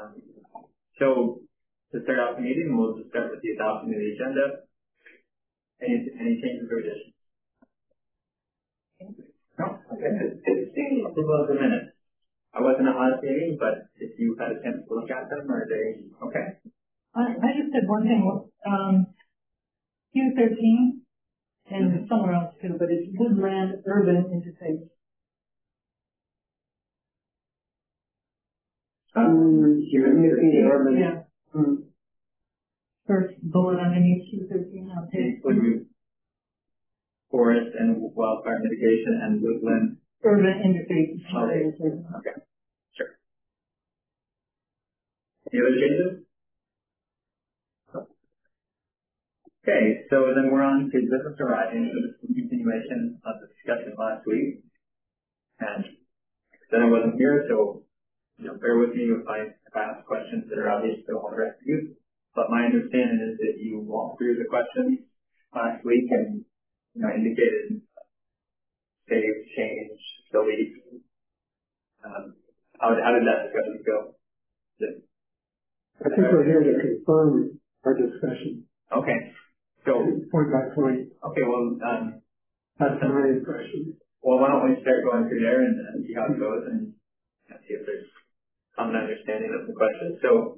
So to start off the meeting, we'll just start with the adoption of the agenda. Any changes or additions? No? Okay. Approval of the minutes. I wasn't at last meeting, but if you had a chance to look at them, are they okay? I just said one thing. Q13 and somewhere else too, but it's woodland urban interface. Urban. Yeah. First bullet underneath Q13 on page 2. Forest and wildfire mitigation and woodland urban interface. Okay. Sure. Any other changes? Okay, so then we're on to business arising. So this is a continuation of the discussion last week. And then I wasn't here, so bear with me if I ask questions that are obvious to all the rest of you. But my understanding is that you walked through the questions last week and indicated save, change, delete. How did that discussion go? I think we're here to confirm our discussion. Okay. So point by point. Okay, well, that's my impression. Well, why don't we start going through there and see how it goes and see if there's common understanding of the question. So,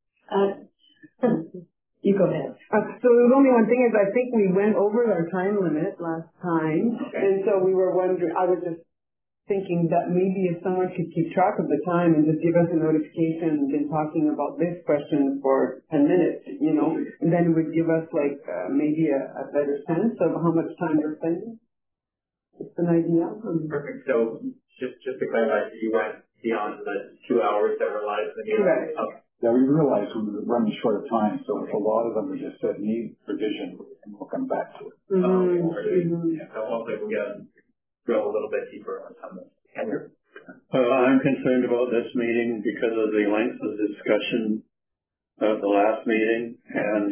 you go ahead. So the only one thing is I think we went over our time limit last time, and so we were wondering. I was just thinking that maybe if someone could keep track of the time and just give us a notification, been talking about this question for 10 minutes, and then it would give us maybe a better sense of how much time we're spending. It's an idea. Perfect. So just to clarify, you went beyond the 2 hours that were allotted to the meeting? Correct. Okay. Yeah, we realized we were running short of time, so a lot of them we just said need revision, and we'll come back to it. Yeah, so hopefully we'll drill a little bit deeper on some of this. Andrew? I'm concerned about this meeting because of the length of the discussion of the last meeting, and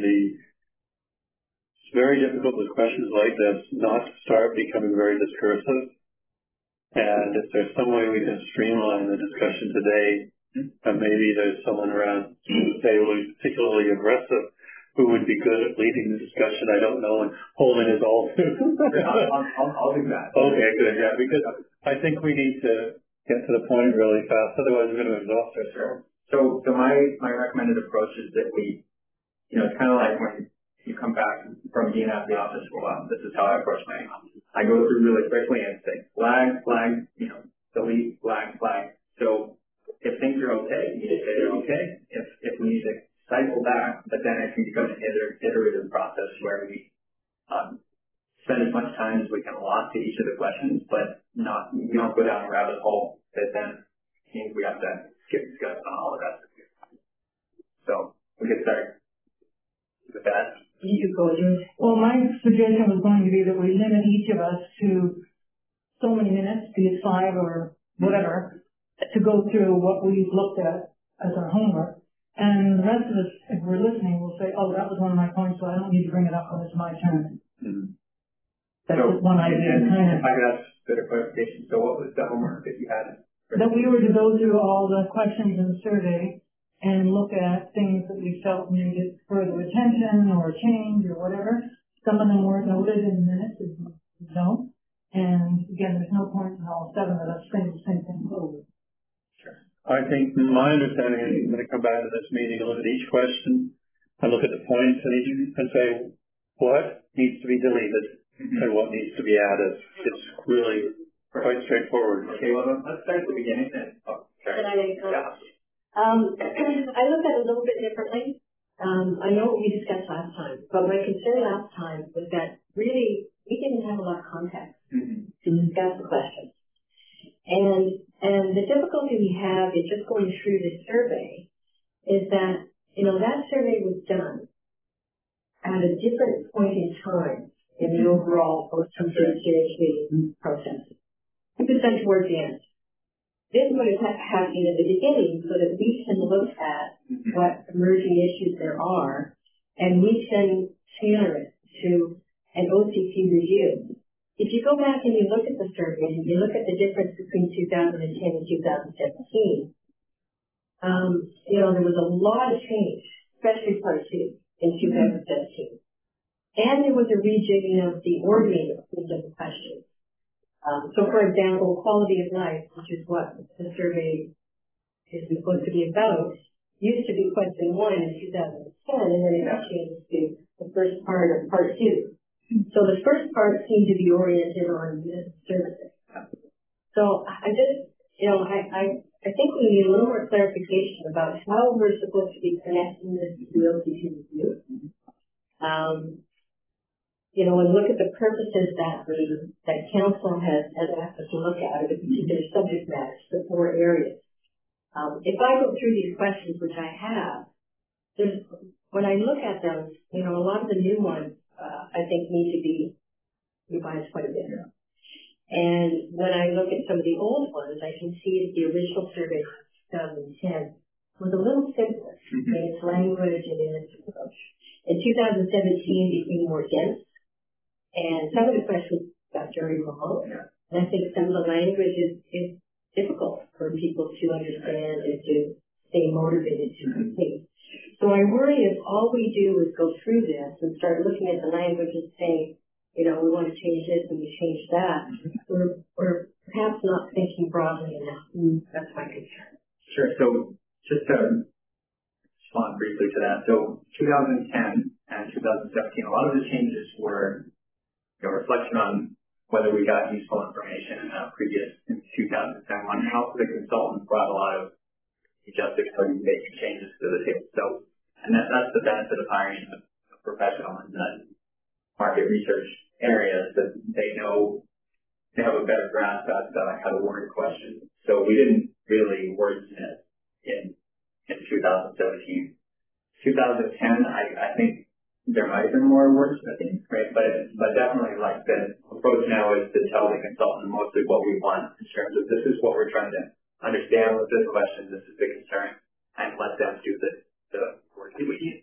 it's very difficult with questions like this not to start becoming very discursive. And if there's some way we can streamline the discussion today, and maybe there's someone around who's particularly aggressive who would be good at leading the discussion, I don't know, and holding us all to. I'll do that. Okay, good, yeah, because I think we need to get to the point really fast, otherwise we're going to exhaust ourselves. So my recommended approach is that we, it's kind of like when you come back from being at the office for a while. This is how I approach my office. I go through really quickly and say, flag, delete, flag. So if things are okay, you need to say they're okay. If we need to cycle back, but then it can become an iterative process where we spend as much time as we can allot to each of the questions, but we don't go down a rabbit hole that then means we have to skip discuss on all the rest of it. So we get started with that. You go, Jim. Well, my suggestion was going to be that we limit each of us to so many minutes, be it 5 or whatever, to go through what we've looked at as our homework. And the rest of us, if we're listening, will say, oh, that was one of my points, so I don't need to bring it up when it's my turn. Mm-hmm. That's so, one idea. If I could ask a bit of clarification, so what was the homework that you had? That we were to go through all the questions in the survey and look at things that we felt needed further attention or change or whatever. Some of them weren't noted in the minutes, as you know. And again, there's no point in all 7 of us saying the same thing over. Sure. I think my understanding is I'm going to come back to this meeting and look at each question and look at the points and say what needs to be deleted and what needs to be added. It's really quite straightforward. Okay, well, let's start at the beginning then. Oh, sorry. Can I make a comment? I looked at it a little bit differently. I know what we discussed last time, but my concern last time was that really we didn't have a lot of context to discuss the questions. And the difficulty we have in just going through this survey is that, that survey was done at a different point in time in the overall post-consultation process. It was done towards the end. This would have happened at the beginning so that we can look at what emerging issues there are and we can tailor it to an OCC review. If you go back and you look at the survey and you look at the difference between 2010 and 2017, there was a lot of change, especially part two in 2017. And there was a rejigging of the ordering of the questions. So, for example, quality of life, which is what the survey is supposed to be about, used to be question 1 in 2010, and then it got changed to the first part of part 2. So the first part seemed to be oriented on municipal services. So I just, I think we need a little more clarification about how we're supposed to be connecting this to the OCT review. And look at the purposes that council has asked us to look at, the particular subject matters, the 4 areas. If I go through these questions, which I have, when I look at them, a lot of the new ones, I think need to be revised quite a bit. And when I look at some of the old ones, I can see that the original survey from 2010 was a little simpler in its language and in its approach. In 2017, it became more dense, and some of the questions got very remote. And I think some of the language is difficult for people to understand and to stay motivated to complete. So I worry if all we do is go through this and start looking at the language and saying, we want to change this and we change that, we're perhaps not thinking broadly enough. That's my concern. Sure. So just to respond briefly to that. So 2010 and 2017, a lot of the changes were a reflection on whether we got useful information in 2010 one. And also the consultant brought a lot of justification making changes to the table. So, and that's the benefit of hiring a professional in that market research areas, that they have a better grasp as to how to word questions. So we didn't really wordsmith in 2017. 2010, I think there might have been more wordsmithing, right? But definitely, like, the approach now is to tell the consultant mostly what we want in terms of this is what we're trying to understand with this question, this is the concern, and let them do the work that we need.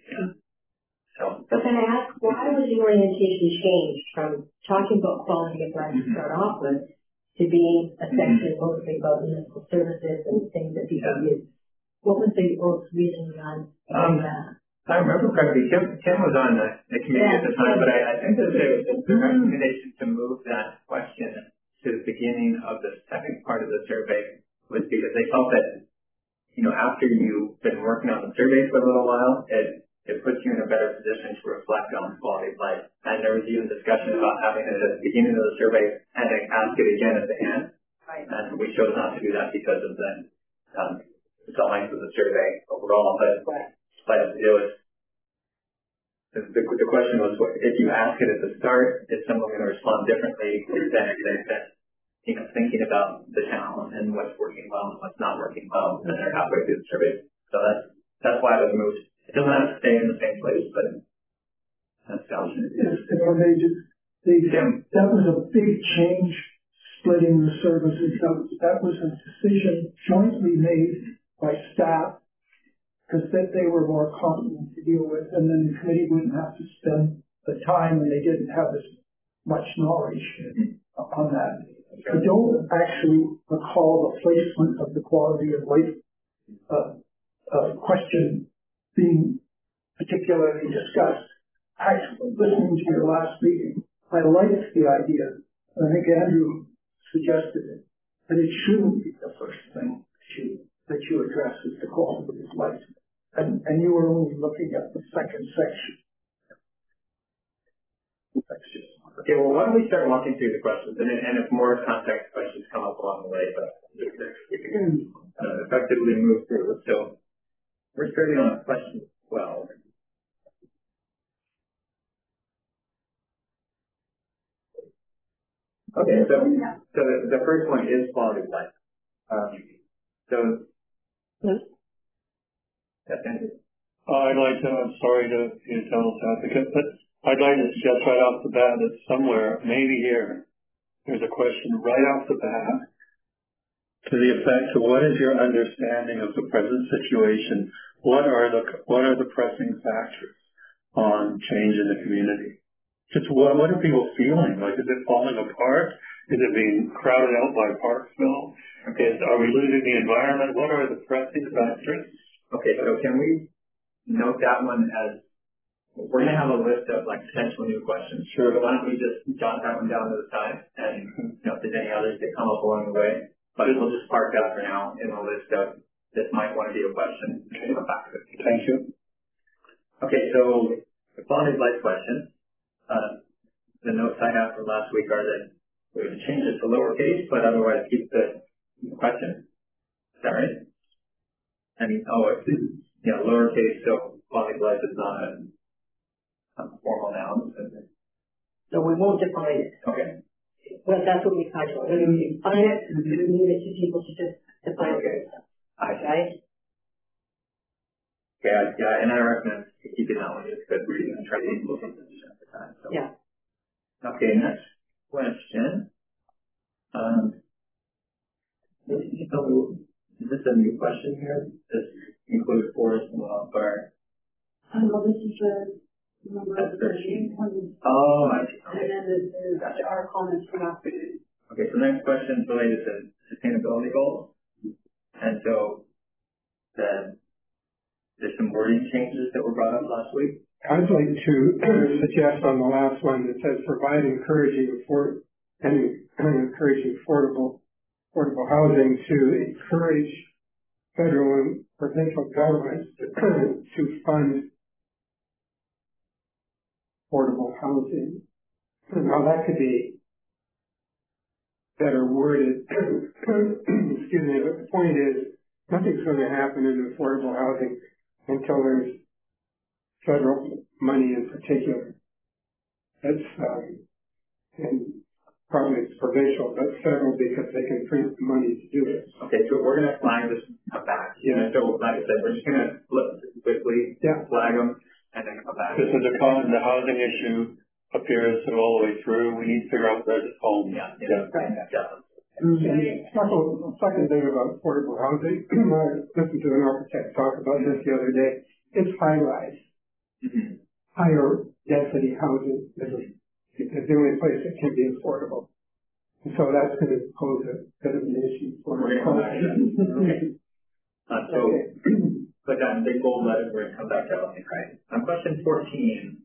But then I ask, why was the orientation changed from talking about quality of life to start off with to being a section mostly about municipal services and things that people use? What was the reason behind that? I remember correctly, Tim was on the committee at the time, but I think that the recommendation to move that question to the beginning of the second part of the survey was because they felt that, after you've been working on the survey for a little while, it puts you in a better position to reflect on quality of life. And there was even discussion about having it at the beginning of the survey and then ask it again at the end. Right. And we chose not to do that because of the length of the survey overall. But it was, the question was, if you ask it at the start, is someone going to respond differently than if they've been, thinking about the town and what's working well and what's not working well, and they're halfway through the survey. So that's why it was moved. It doesn't have to stay in the same place, but that's how it is. That was a big change, splitting the services. That was a decision jointly made by staff because they were more competent to deal with, and then the committee wouldn't have to spend the time, and they didn't have as much knowledge on that. I don't actually recall the placement of the quality of life question being particularly discussed. Actually, listening to your last meeting, I liked the idea. I think Andrew suggested it, that it shouldn't be the first thing that you address is the quality of life. And you were only looking at the second section. That's just okay. Well, why don't we start walking through the questions, and if more context questions come up along the way, but we can effectively move through. So we're starting on question 12. Okay, so the first one is quality of life. I'd like to, I'm sorry to be a devil's advocate, but I'd like to suggest right off the bat that somewhere, maybe here, there's a question right off the bat to the effect of what is your understanding of the present situation? What are the pressing factors on change in the community? Just what are people feeling? Like, is it falling apart? Is it being crowded out by Parksville? Are we losing the environment? What are the pressing factors? Okay, so can we note that one as, we're going to have a list of like potential new questions. Sure. So why don't we just jot that one down to the side, and if there's any others that come up along the way. But we'll just park that for now in the list of this might want to be a question. Okay. Come back to it. Thank you. Okay, so the quality of life questions. The notes I have from last week are that we're going to change it to lowercase, but otherwise keep the question. Is that right? I mean, lowercase, so quality of life is not a formal noun. So we won't define it. Okay. Well, that's what we tried to. When we define it, we leave it to people to just define it. Right? Yeah, and I recommend keeping that one just because we're going to try to look at this at the time. So. Yeah. Okay, next question. Is this a new question here? This includes forest and wildfire. Well, this is the number of the machine. Oh, I see. Okay. And then there's our comments from after. Okay, so next question is related to sustainability goals. And so there's some wording changes that were brought up last week. I'd like to suggest on the last one that says provide encouraging affordable housing to encourage federal and provincial governments to fund affordable housing. Now that could be better worded. Excuse me, but the point is nothing's going to happen in affordable housing until there's federal money in particular. That's and probably it's provincial, but federal because they can print the money to do it. Okay, so we're going to flag this back. Yeah. So like I said, we're just going to flip quickly, flag them, and then come back. This is the housing issue appears all the way through. We need to figure out where it's home. Yeah. Right. Yeah. Second thing about affordable housing, I listened to an architect talk about this the other day. It's high-rise. Mm-hmm. Higher density housing is the only place that can be affordable. And so that's going to pose a bit of an issue for we're going to come back to that. Okay. So, put that in big bold letters, we're going to come back to that. Right. Question 14.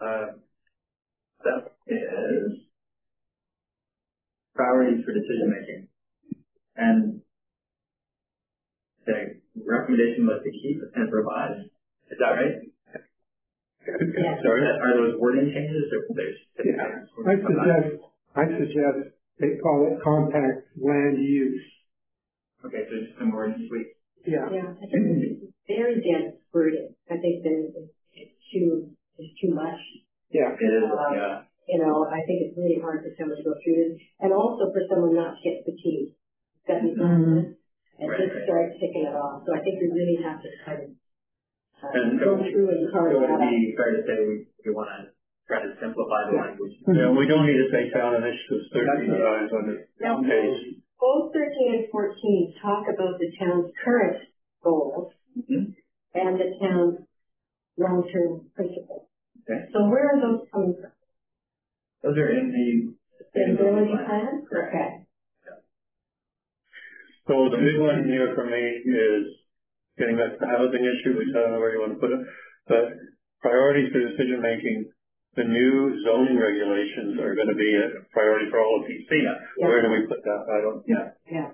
That is priorities for decision making. And the recommendation was to keep and revise. Is that right? Yeah. Sorry, are those wording changes or I suggest they call it compact land use. Okay, so just some wording tweaks. Yeah. I think it's very dense wording. I think that it's too much. Yeah. It is, yeah. I think it's really hard for someone to go through this, and also for someone not to get fatigued. That means and just start ticking it off. So I think we really have to kind of go through and carve it that would out. be fair to say we want to try to simplify the language. Yeah, we don't need to say town initiatives 13 times on this page. Both 13 and 14 talk about the town's current goals and the town's long-term principles. Okay. So where are those coming from? Those are in the sustainability plan? Correct. Okay. So the big one here for me is getting back to the housing issue, which I don't know where you want to put it, but priorities for decision making. The new zoning regulations are going to be a priority for all of PC. Yeah. Where do we put that? I don't. Yeah.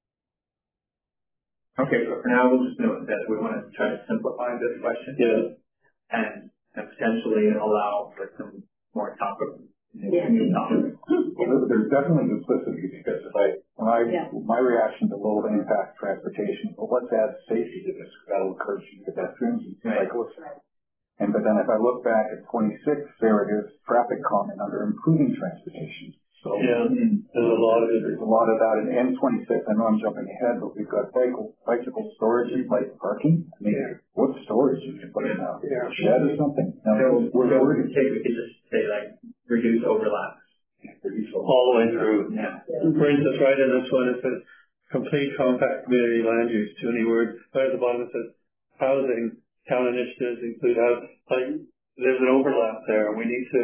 Okay, so for now we'll just note that we want to try to simplify this question. Yeah. And potentially allow for some more topics. Yeah. Well, there's definitely duplicity because my reaction to low impact transportation, well, let's add safety to this. That'll encourage pedestrians and cyclists. And but then if I look back at 26, there it is, traffic comment under improving transportation. So there's a lot of that in N26. I know I'm jumping ahead, but we've got bicycle storage and bike parking. I mean, what storage you can put in now? A shed or something? We could just say like reduce overlaps. All the way through. Yeah. For instance, right in this one it says complete compact community land use. Too many words. Right at the bottom it says housing. Town initiatives include there's an overlap there. We need to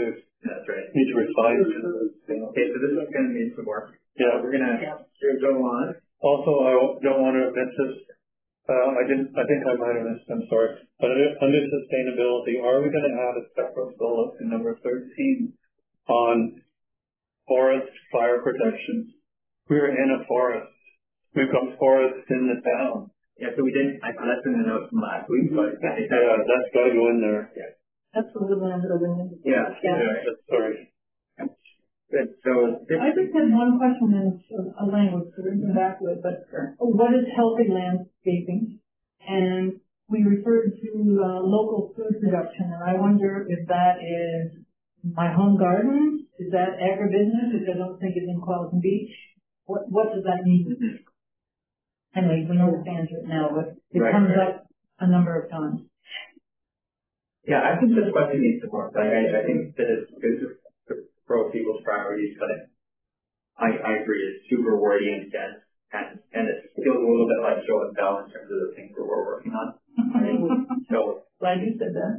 That's right. Need to refine it. Okay, so this is going to need some work. Yeah. We're going to go on. Also, I don't want to miss this. I think I might have missed, I'm sorry. But under sustainability, are we going to have a separate bullet in number 13 on forest fire protection? We're in a forest. We've got forests in the town. Yeah, so we didn't, I left in the notes from last week, but that's got to go in there. Yeah. That's the woodland that I Yeah. Sorry. Good. So I just had one question in a language, so we're going back to it, but what is healthy landscaping? And we referred to local food production, and I wonder if that is my home garden, is that agribusiness, which I don't think is in Qualicum Beach? What does that mean? Anyway, we understand it now, but it comes up a number of times. Yeah, I think this question needs support. I think that it's good to throw people's priorities, but I agree, it's super wordy and dense, and it feels a little bit like show and tell in terms of the things that we're working on. So glad you said that.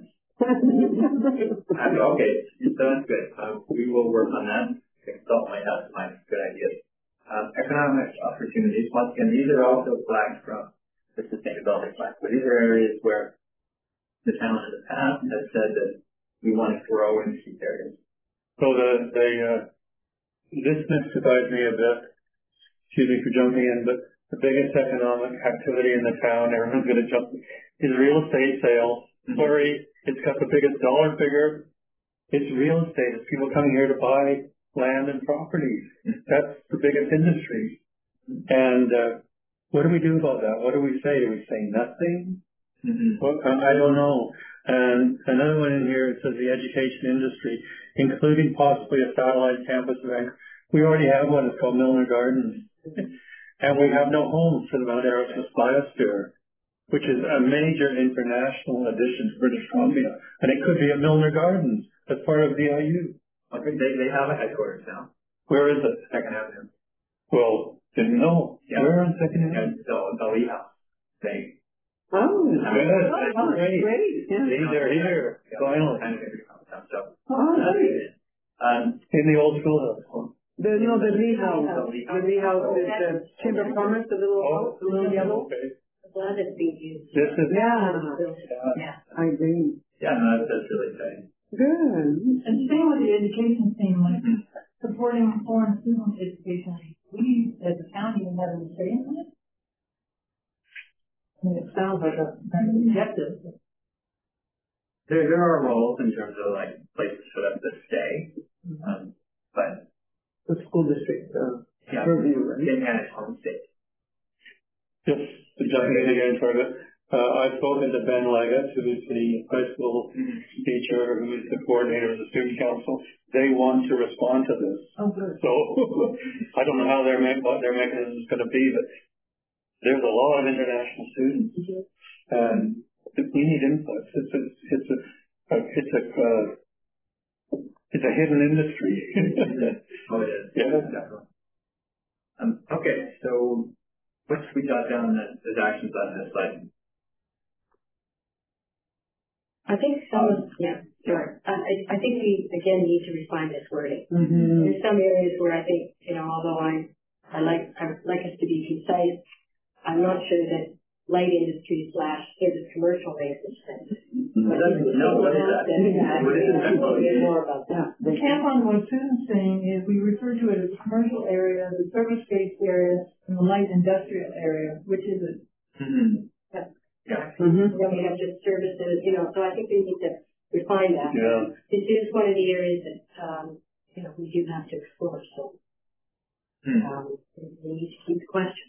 Okay, so that's good. We will work on that. Consult might have some good ideas. Economic opportunities. Once again, these are also flags from the sustainability flag, but these are areas where the town in the past has said that we want to grow in these areas. So this mystifies me a bit. Excuse me for jumping in, but the biggest economic activity in the town, everyone's going to jump, is real estate sales. Mm-hmm. Sorry, it's got the biggest dollar figure. It's real estate. It's people coming here to buy land and properties. That's the biggest industry. And what do we do about that? What do we say? Do we say nothing? Mm-hmm. Well, I don't know. And another one in here, it says the education industry, including possibly a satellite campus event. We already have one. It's called Milner Gardens. And we have no homes for the Mount Erebus Biosphere, which is a major international addition to British Columbia. And it could be at Milner Gardens as part of DIU. Okay, they have a headquarters now. Where is it? Second Avenue. Well, didn't know. Yeah. Where on Second Avenue? The Lee House. They. Oh, good. Great. Yeah. They're here. Finally. In the old schoolhouse. The Lee House. The Lee House is the Chamber of Commerce, the little yellow. Okay. Glad it's being used. This is. Yeah. I agree. Yeah, no, that's really exciting. Good. And staying with the education theme, like supporting foreign student education, we as a county have a say in it. I mean, it sounds like a objective. There are roles in terms of like places for them to stay, but the school district review, right? They manage home state. Just to jump in again for a bit. I've spoken to Ben Leggett, who is the high school teacher, who is the coordinator of the student council. They want to respond to this. Oh, good. So I don't know how what their mechanism is going to be, but there's a lot of international students, and we need input. It's a hidden industry. Oh, it is. Yeah, definitely. Okay, so what should we jot down as actions on this slide? I think sure. I think we, again, need to refine this wording. Mm-hmm. There's some areas where I think, although I like us to be concise, I'm not sure that light industry / service commercial makes sense. No, what is that? What is that? More about that. The camp on what Susan's saying is we refer to it as commercial area, the service-based area, and the light industrial area, which is it? Mm-hmm. Yeah. Mm-hmm. Then we have just services, so I think we need to refine that. Yeah. This is one of the areas that, we do have to explore, so we need to keep the question.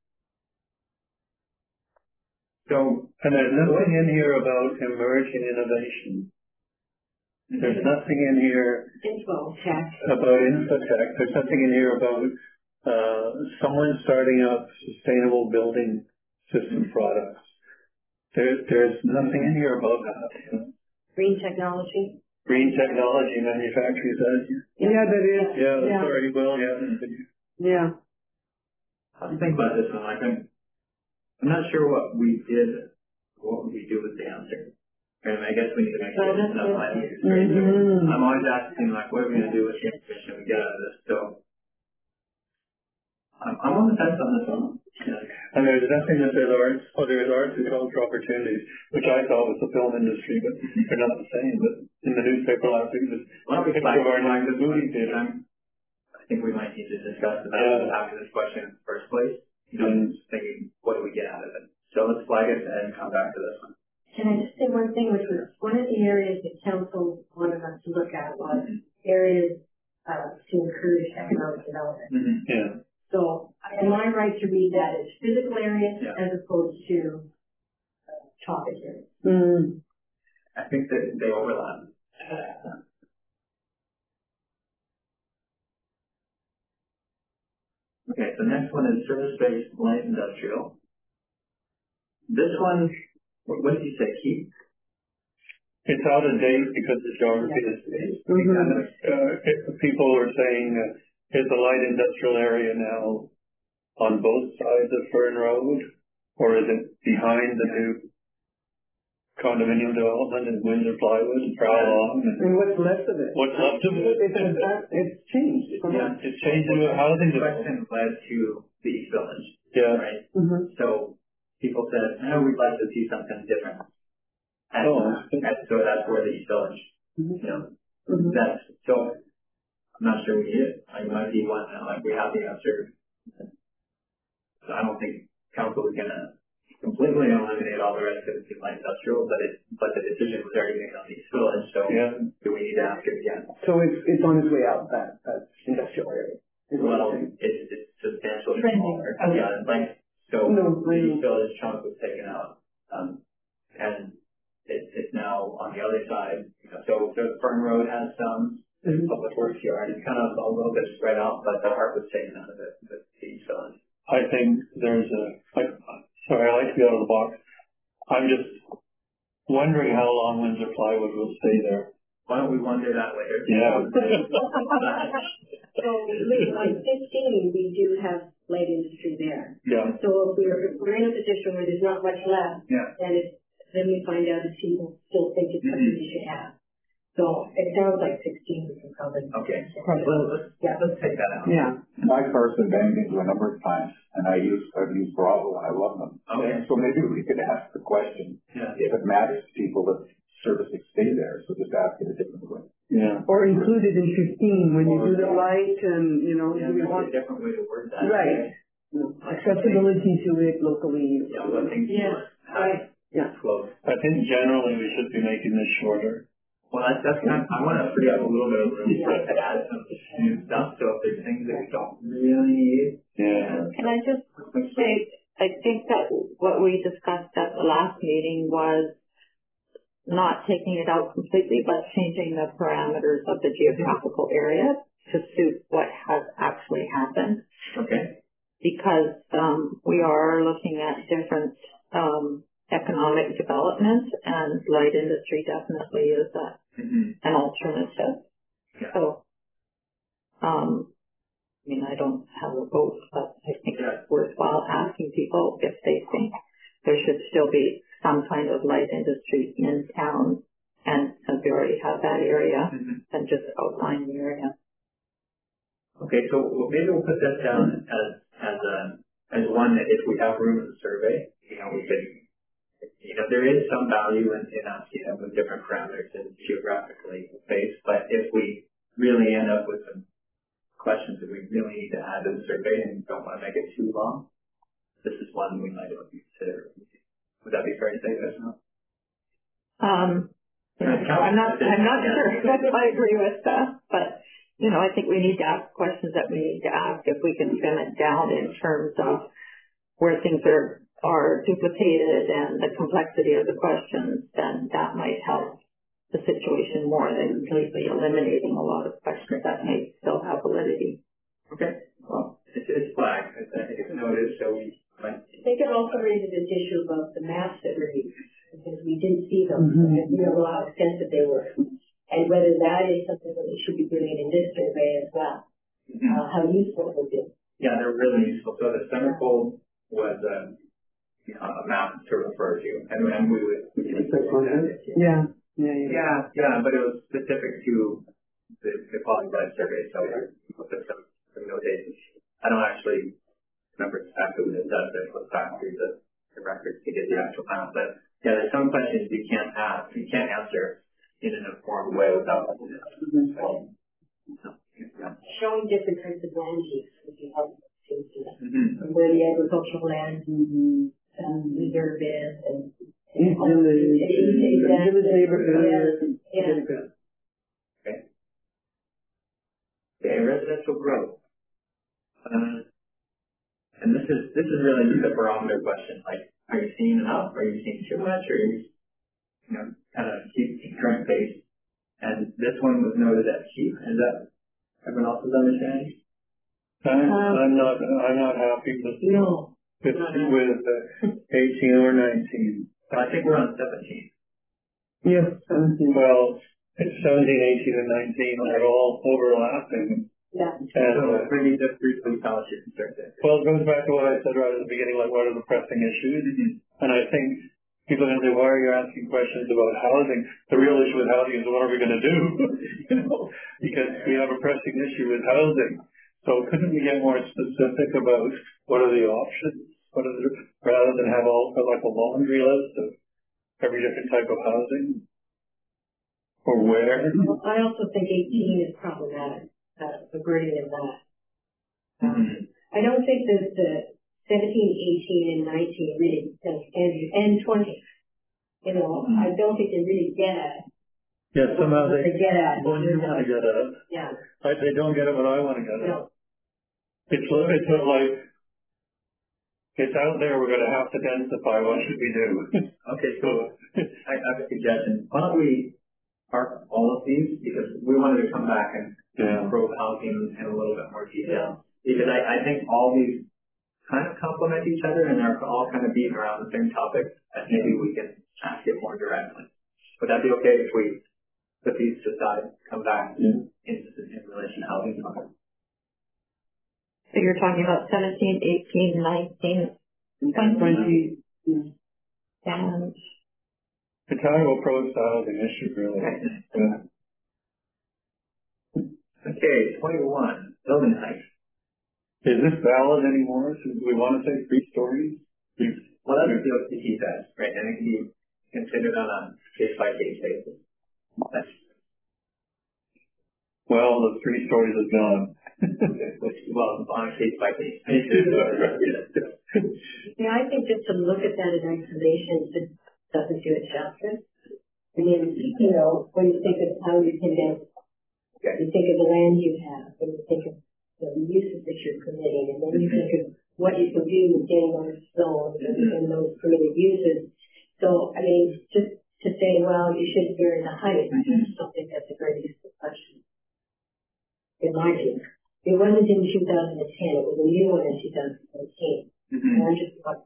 So, and there's nothing in here about emerging innovation. There's nothing in here about infotech. There's nothing in here about someone starting up sustainable building system products. There's nothing in here about that. Green technology. Green technology manufacturing, is that? Yeah, that is. Yeah, that's already well, yeah. Yeah. How do you think about this one? I'm not sure what we do with the answer. And I guess we need to make sure it's not land use. I'm always asking, like, what are we going to do with the information we get out of this? So, I'm on the fence on this one. And there's nothing that there's arts and cultural opportunities, which I thought was the film industry, but they're not the same. But in the newspaper last week, there's the movie theater. I think we might need to discuss about after this question in the first place. You know, thinking, what do we get out of it? So let's flag it and come back to this one. Can I just say one thing, which was one of the areas that council wanted us to look at was areas to encourage economic development. Yeah. So am I right to read that as physical areas as opposed to topic areas? I think that they overlap. Okay, so next one is service-based light industrial. This one, what did you say, keep? It's out of date because the geography is people are saying, is the light industrial area now on both sides of Fern Road, or is it behind the new condominium development in Windsor Plywood and for how long? And what's left of it? What's left of it? It's changed. It's changed into a housing development. Question led to the East Village. Yeah. Right? So people said, no, we'd like to see something different. And, and so that's where the East Village, you know, that's, so I'm not sure we need it. Like, might be one that, like, we have the answer. So I don't think council is going to completely eliminate all the rest of it in light industrial, but the decision was already made on the East Village, so do we need to ask it again? So it's on its way out, that industrial area. Well, it's substantially smaller. Yeah, like, so the East Village chunk was taken out, and it's now on the other side. You know, so Fern Road has some public works yard. It's kind of a little bit spread out, but the heart was taken out of it with the East Village. I think there's sorry, I like to be out of the box. I'm just wondering how long Windsor Plywood will stay there. Why don't we wonder that later? Yeah. So on 15, we do have light industry there. Yeah. So if we're in a position where there's not much left, then we find out if people still think it's something we should have. So it sounds like 16 we can probably. Okay. Well, let's take that out. Yeah. I've personally banged into a number of times, and I've used Bravo, and I love them. Okay. So maybe we could ask the question if it matters to people that services stay there. So just ask it a different way. Yeah. Or include it in 15 when you do the light, and do we want a different way to word that? Right. Accessibility to it locally. Yeah. What things Right. Yeah. Close. I think generally we should be making this shorter. Well, that's kind of, I want to free up a little bit of room for us to add some new stuff. So if there's things that we don't really need. Yeah. Can I just say, I think that what we discussed at the last meeting was not taking it out completely, but changing the parameters of the geographical area to suit what has actually happened. Okay. Because we are looking at different economic development, and light industry definitely is an alternative. Yeah. So, I mean, I don't have a vote, but I think it's worthwhile asking people if they think there should still be some kind of light industry in town, and since we already have that area, then just outline the area. Okay, so maybe we'll put that down as one that if we have room in the survey, you know, we could. You know, there is some value in us, you know, with different parameters and geographically based, but if we really end up with some questions that we really need to add to the survey and don't want to make it too long, this is one we might want to consider. Would that be fair to say, yes? I'm not sure if I agree with that, but, you know, I think we need to ask questions that we need to ask. If we can trim it down in terms of where things are duplicated and the complexity of the questions, then that might help the situation more than completely eliminating a lot of questions that may still have validity. Okay. Well, it's flagged. I think it's noted, so we might. I think it also raises this issue about the maps that were used, because we didn't see them. We don't know how extensive they were. And whether that is something that we should be doing in this survey as well. How useful it would be. Yeah, they're really useful. So the centerfold was a map to refer to, and we would specific, wasn't it? Yeah. Yeah, but it was specific to the quality of life survey, so we put some notations. I don't actually remember exactly what it does, but it goes back through the records to get the actual panel. But yeah, there's some questions you can't answer in an informed way without showing different types of land use would be helpful too. Where the agricultural land reserve is and village neighborhood. Okay, residential growth. And this is really just a barometer question. Like, are you seeing enough? Are you seeing too much? Or are you kind of keep current pace? And this one was noted as cheap. Is that everyone else's understanding? I'm not happy with 18 or 19. But I think we're on 17. Yes, 17. Well, it's 17, 18, and 19 are all overlapping. Yeah. And so maybe just briefly tell us your concern there. Well, it goes back to what I said right at the beginning, like what are the pressing issues? And I think people are going to say, why are you asking questions about housing? The real issue with housing is what are we going to do? Because we have a pressing issue with housing. So couldn't we get more specific about what are the options? Rather than have like a laundry list of every different type of housing? Or where? Well, I also think 18 is problematic, the wording of that. I don't think that the 17, 18, and 19 really, and 20, I don't think they really get at. Yeah, somehow they get at. When you want to get at. Yeah. They don't get it when I want to get it. No. It's like, it's out there, we're going to have to densify, what should we do? Okay, so I have a suggestion. Why don't we park all of these, because we wanted to come back and probe housing in a little bit more detail. Because I think all these kind of complement each other and they're all kind of beating around the same topic, and maybe we can ask it more directly. Would that be okay if we put these to side, come back in relation to housing topic? So you're talking about 17, 18, 19, 20. And it's how to approach the housing issue, really. Okay, 21, building height. Is this valid anymore? Do we want to say 3 stories? Well, that's what the key says, right? I think he considered on a case-by-case basis. Well, the 3 stories is gone. Well, on a case-by-case basis. I think just to look at that in isolation doesn't do it justice. I mean, when you think of how you condense, you think of the land you have, and you think of the uses that you're permitting, and then you think of what you can do with getting those zones and those permitted uses. So, I mean, just to say, well, you shouldn't vary the height, I just don't think that's a very useful question. In my view. It wasn't in 2010, it was a new one in 2014. And I just thought,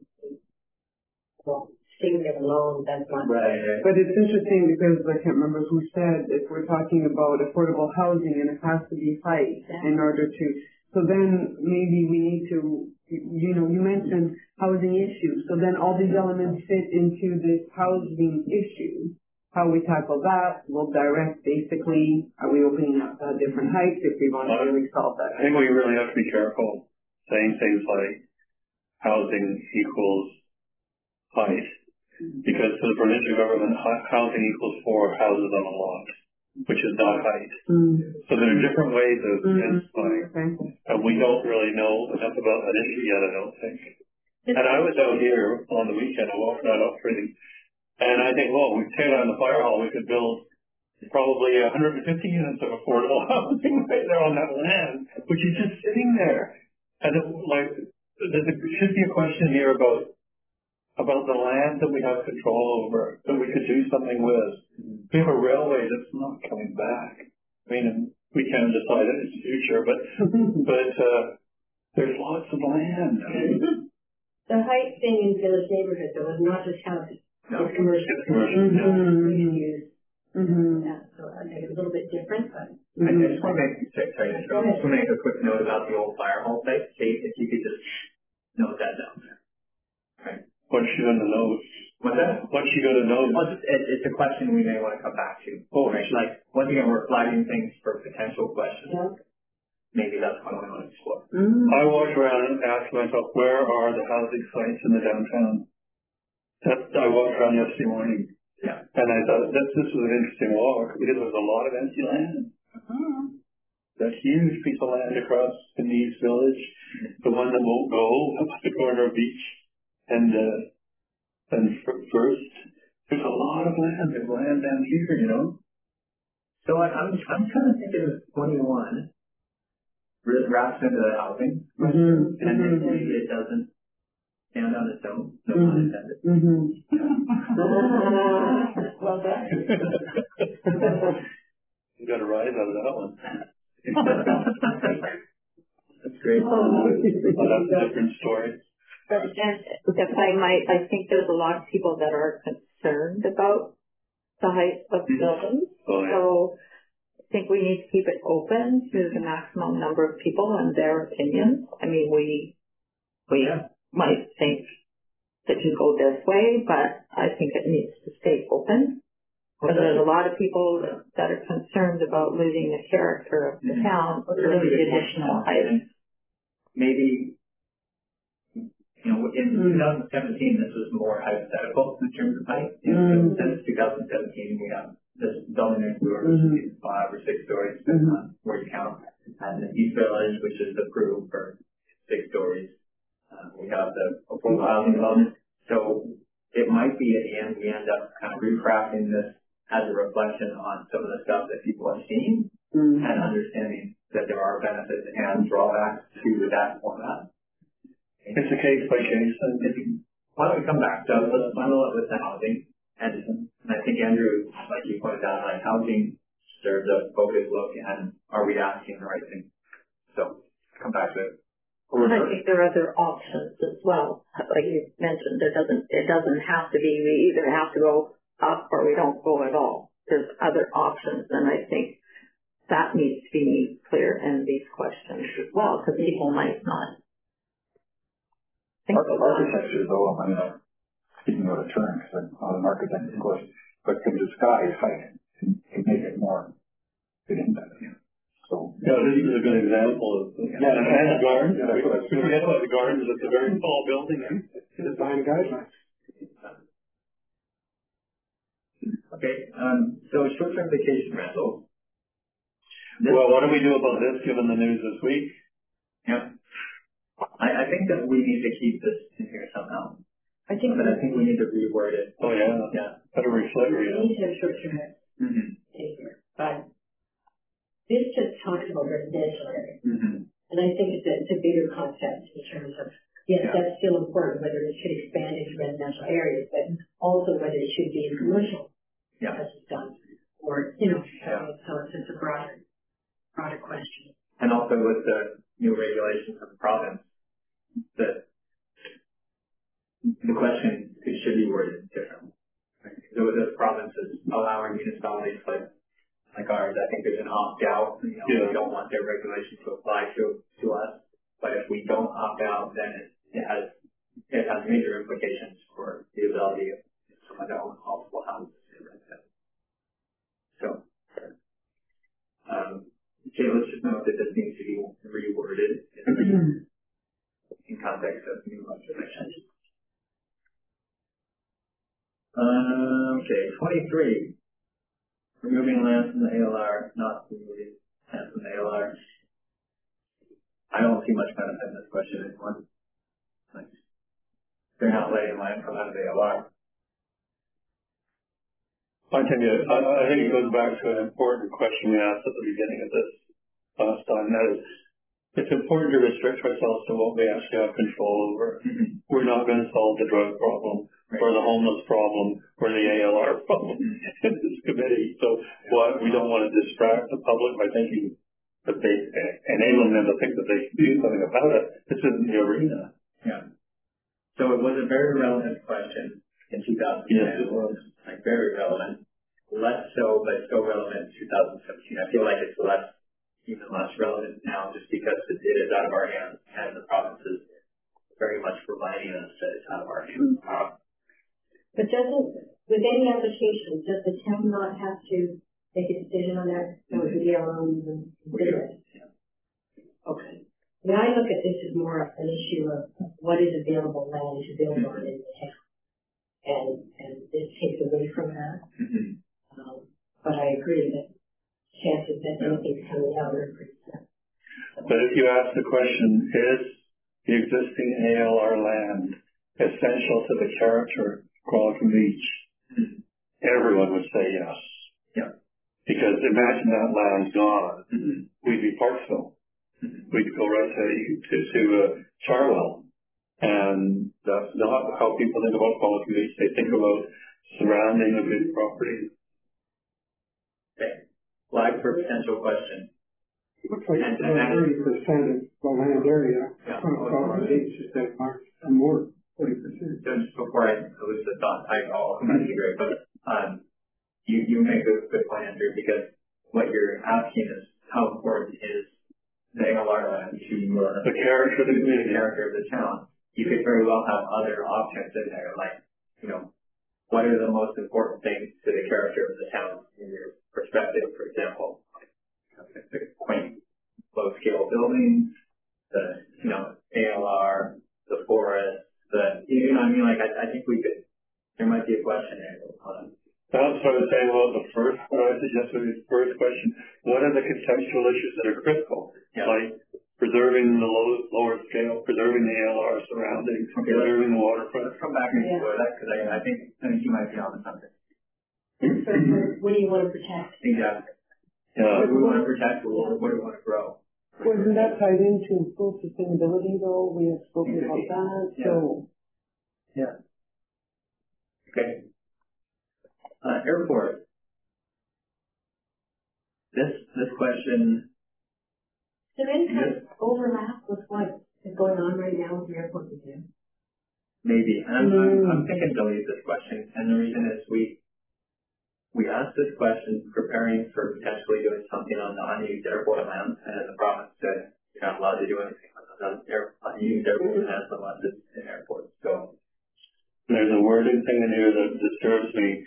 staying there alone, that's not right. But it's interesting because I can't remember who said if we're talking about affordable housing and it has to be height in order to. So then maybe we need to, you mentioned housing issues. So then all these elements fit into this housing issue. How we tackle that will direct basically, are we opening up different heights if we want to really solve that? I think we really have to be careful saying things like housing equals height. Because for the provincial government, housing equals 4 houses on a lot, which is not height. So there are different ways of densifying. And we don't really know enough about that issue yet, I don't think. And I was out here on the weekend, I walked that up pretty. And I think, well, we tear down the fire hall, we could build probably 150 units of affordable housing right there on that land, which is just sitting there. And there should be a question here about the land that we have control over, that we could do something with. We have a railway that's not coming back. I mean, we can decide in its future, but there's lots of land. The height thing in village neighborhoods, though, is not just housing. No. It's commercial. It's commercial. Yeah, so I think it's a little bit different, but. I just want to make a quick note about the old fire hall site. Kate, if you could just note that down there. Right. What should on the note? What's that? What you got to know? Well, it's a question we may want to come back to. Oh, right? Like, once again, we're flagging things for potential questions. Yeah. Maybe that's what we want to explore. I walked around and asked myself, where are the housing sites in the downtown? I walked around yesterday morning. Yeah. And I thought this was an interesting walk because there was a lot of empty land. That huge piece of land across in the East Village, the one that won't go up at the corner of Beach and First. There's a lot of land. There's land down here, you know. So I'm kind of thinking of 21 wraps into the housing, and then maybe it doesn't stand on its own. No pun intended. Well done. You got a rise out of that one. That's great. But that's a different story. But I think there's a lot of people that are concerned about the height of buildings. Oh, yeah. So I think we need to keep it open to the maximum number of people and their opinions. I mean, we might think that you go this way, but I think it needs to stay open. Because there's a lot of people that are concerned about losing the character of the town for the additional height. Maybe, in 2017, this was more hypothetical in terms of height. Since 2017, we have this building next door, which is 5 or 6 stories, depending on where you count. And the East Village, which is approved for 6 stories. We have the affordable housing development. So it might be at the end, we end up kind of recrafting this as a reflection on some of the stuff that people have seen and understanding that there are benefits and drawbacks to that format. It's a case by case. Why don't we come back? So let's bundle it with the housing. And I think, Andrew, like you pointed out, like housing serves a focused look and are we asking the right thing? So come back to it. And I think there are other options as well. Like you mentioned, it doesn't have to be, we either have to go up or we don't go at all. There's other options, and I think that needs to be made clear in these questions as well, because people might not think about architecture, though, I mean, speaking out of turn, because I'm not an architect, of course, but can disguise height and make it more fitting. So this is a good example of and the garden. We forget about the gardens. It's a very tall building. Design guidelines. Okay, so short-term vacation rental. Well, what do we do about this given the news this week? Yeah. I think that we need to keep this in here somehow. I think we need to reword it. Oh, yeah. Yeah. Better reflect. We need to have short-term rental in here. But this just talks about residential areas. And I think it's a bigger concept in terms of, yes, that's still important, whether it should expand into residential areas, but also whether it should be in commercial. Yeah. As it's done. Or, so it's a broader question. And also with the new regulations of the province, the question should be worded differently. Right? So with the province is allowing municipalities like ours, I think there's an opt-out. We don't want their regulations to apply to us. But if we don't opt out, then it has major implications for the ability of someone to own multiple houses. So, let's just note that this needs to be reworded in context of new legislation. 23. Removing land from the ALR, not removing land from the ALR. I don't see much benefit in this question anymore. They're not letting land come out of the ALR. I think it goes back to an important question we asked at the beginning of this last time. That is, it's important to restrict ourselves to what we actually have control over. We're not going to solve the drug problem, or the homeless problem, or the ALR problem in this committee. So we don't want to distract the public by thinking that they enabling them to think that they can do something about it. This isn't the arena. Yeah. So it was a very relevant question in 2010. Yes, it was. Very relevant. Less so, but still relevant in 2017. I feel like it's even less relevant now just because it is out of our hands and the province is very much reminding us that it's out of our hands. But with any application, does the town not have to make a decision on that? That would be our own consider it. Okay. I mean, I look at this as more of an issue of what is available land to build on in the town. And this takes away from that. But I agree that chances that anything's coming out are pretty slim. But if you ask the question, is the existing ALR land essential to the character of Qualicum Beach? Everyone would say yes. Yeah. Because imagine that land's gone. We'd be Parksville. We'd go right to Charwell. And that's not how people think about Qualicum Beach. They think about surrounding a big property. Okay. Flag for potential question. Looks like 30% of the land area on Qualicum Beach is that mark, and more, 40%. Just before I lose the thought, I'll come back to you, Greg, but you make a good point, Andrew, because what you're asking is how important is the ALR land to the character of the community, the character of the town. You could very well have other options in there, like, what are the most important things to the character of the town in your perspective, for example? The quaint, low-scale buildings, the, ALR, the forest, I mean, like, I think there might be a question there. That's what I was saying about what I suggested was the first question. What are the contextual issues that are critical? Yeah. Like preserving the lower scale, preserving the ALR surroundings, preserving the waterfront. Let's come back and explore that, because I think you might be on the subject. So what do you want to protect? Exactly. What do we want to protect, or what do we want to grow? Wasn't that tied into full sustainability, though? We have spoken about that, so. Yeah. Okay. Airport. This question. Does any kind of overlap with what is going on right now with the airport review? Maybe. I'm thinking delete this question, and the reason is we asked this question preparing for potentially doing something on the unused airport land, and the province said you're not allowed to do anything on the unused airport land unless it's an airport. So there's a wording thing in here that disturbs me.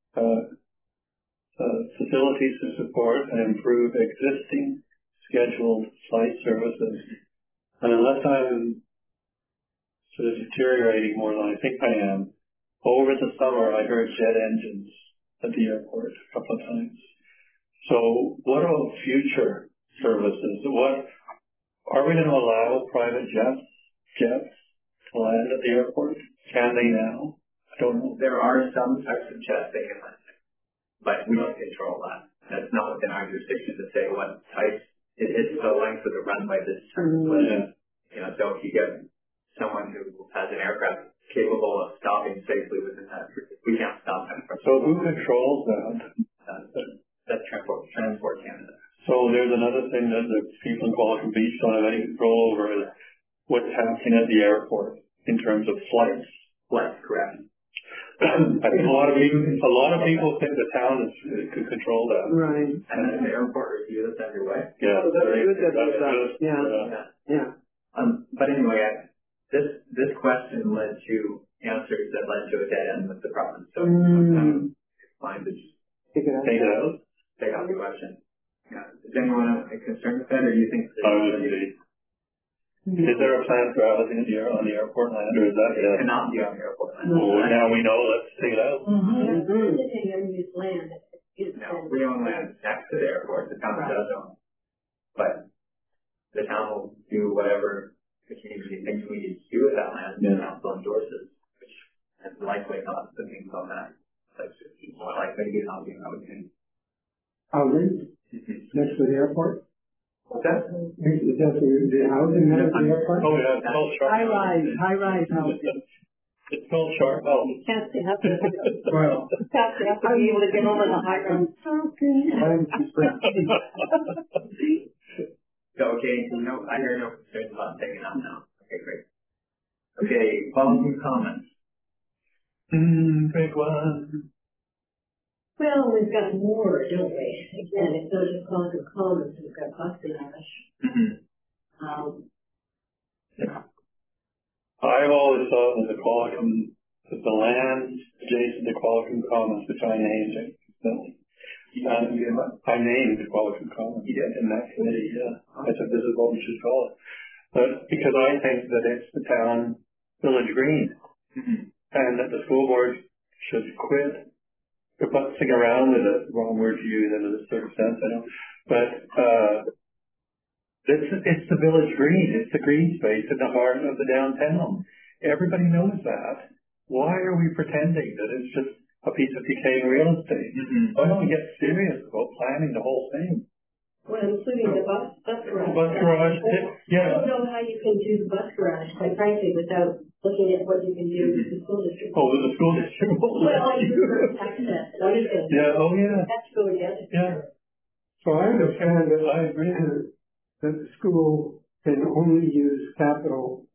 Facilities to support and improve existing scheduled flight services. And unless I'm sort of deteriorating more than I think I am, over the summer I heard jet engines at the airport a couple of times. So what about future services? Are we going to allow private jets to land at the airport? Can they now? I don't know. There are some types of jets they can land, but we don't control that. That's not within our jurisdiction to say what types. It's the length of the runway that's determined. So if you get someone who has an aircraft capable of stopping safely within that, we can't stop that. So who controls that? That's Transport Canada. So there's another thing that the people in Qualicum Beach don't have any control over is what's happening at the airport in terms of flights. Flights, correct. I think a lot of people think the town could control that. Right. And then the airport review that's underway. Yeah. Oh, that's good that that's done. Yeah. But anyway, this question led to answers that led to a dead end with the province. So it's fine to just take it out. Take out the question. Yeah. Is anyone concerned with that, or do you think? Is there a plan for housing on the airport land, or is that it cannot be on the airport land? Well, now we know. Let's take it out. Unused land. No, we own land next to the airport. The town does own, but the town will do whatever the community thinks we need to do with that land. The council endorses, which is likely not the things on that. That's more likely to be housing. I would think. Housing next to the airport. What's that? Is that the housing next to the airport? Oh yeah, it's called Sharp. High rise housing. It's called Sharp House. You can't say nothing. Well, You have to be able to get over the high ground. Okay, I hear no concerns about taking out now. Okay, great. Okay, following comments. Big one. Well, we've got more, don't we? Again, it's not just Qualicum Commons, we've got Costanash. Yeah. I've always thought that the Qualicum the land adjacent to Qualicum Commons, which I named it. I named Qualicum Commons in that committee, I said this is what we should call it. But because I think that it's the town village green, and that the school board should quit futzing around with it, wrong word to use in a certain sense, I know. But it's the village green, it's the green space in the heart of the downtown. Everybody knows that. Why are we pretending that it's just a piece of decaying real estate? Why don't we get serious about planning the whole thing? Well, including the bus garage. Bus garage, yeah. I don't know how you can do the bus garage, quite frankly, without looking at what you can do with the school district. Oh, with the school district? Well, you access, everything. Yeah, oh yeah. That's go together. Yeah. So I understand that I agree that the school can only use capital.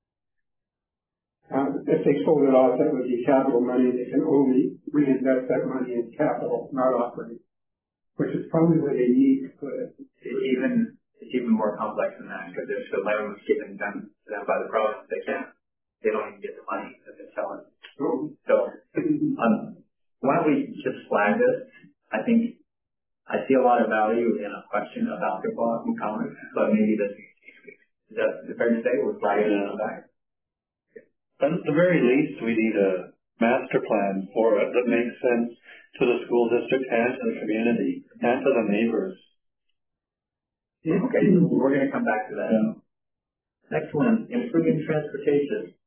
If they sold it off, that would be capital money. They can only reinvest that money in capital, not operating, which is probably where they need to put it. It's even more complex than that, because if the land was given to them by the province, they don't even get the money that they sell it. So, why don't we just flag this? I think I see a lot of value in a question about the Qualicum Commons, but maybe this is that fair to say? We're flagging it on that. At the very least, we need a master plan for it that makes sense to the school district and to the community and to the neighbors. Okay, we're going to come back to that. Next one, improving transportation.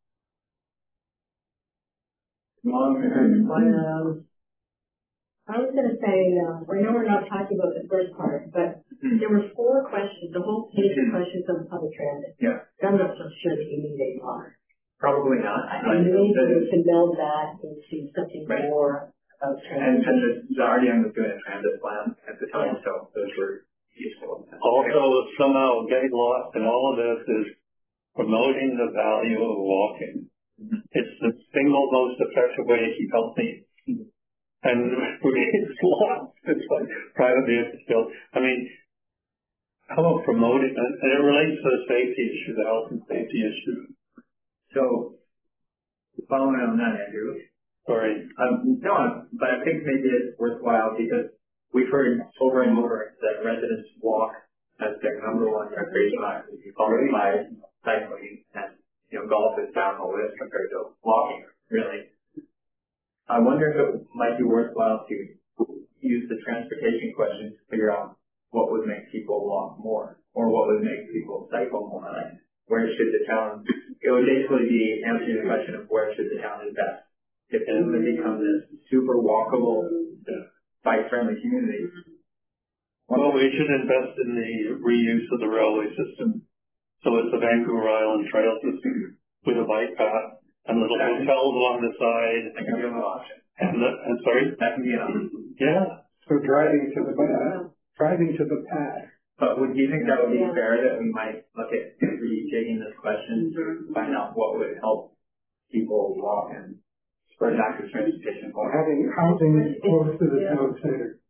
Long-term plans. I was going to say, I know we're not talking about the first part, but there were 4 questions, the whole page of questions on public transit. Yeah. I'm not so sure that you need 8 more. Probably not. I need to meld that into something more about transit. And the RDM was doing a transit plan at the time, so those were useful. Also, somehow getting lost in all of this is promoting the value of walking. It's the single most effective way to keep healthy. And it's lost. It's like private vehicles built. I mean, how about promoting, and it relates to the safety issue, the health and safety issue. So, following on that, Andrew. Sorry. No, but I think maybe it's worthwhile because we've heard over and over that residents walk as their number one recreation activity, followed by cycling, and golf is down the list compared to walking. Really, I wonder if it might be worthwhile to use the transportation question to figure out what would make people walk more, or what would make people cycle more. Like, where should the town? It would basically be answering the question of where should the town invest. If it would become this super walkable, bike-friendly community. Well, we should invest in the reuse of the railway system. So it's the Vancouver Island Trail system with a bike path and little hotels along the side. That can be an option. And sorry? That can be an option. Yeah. So driving to the path. But would you think that would be fair that we might look at redigging this question to find out what would help people walk and spread active transportation? Or having housing close to the town center.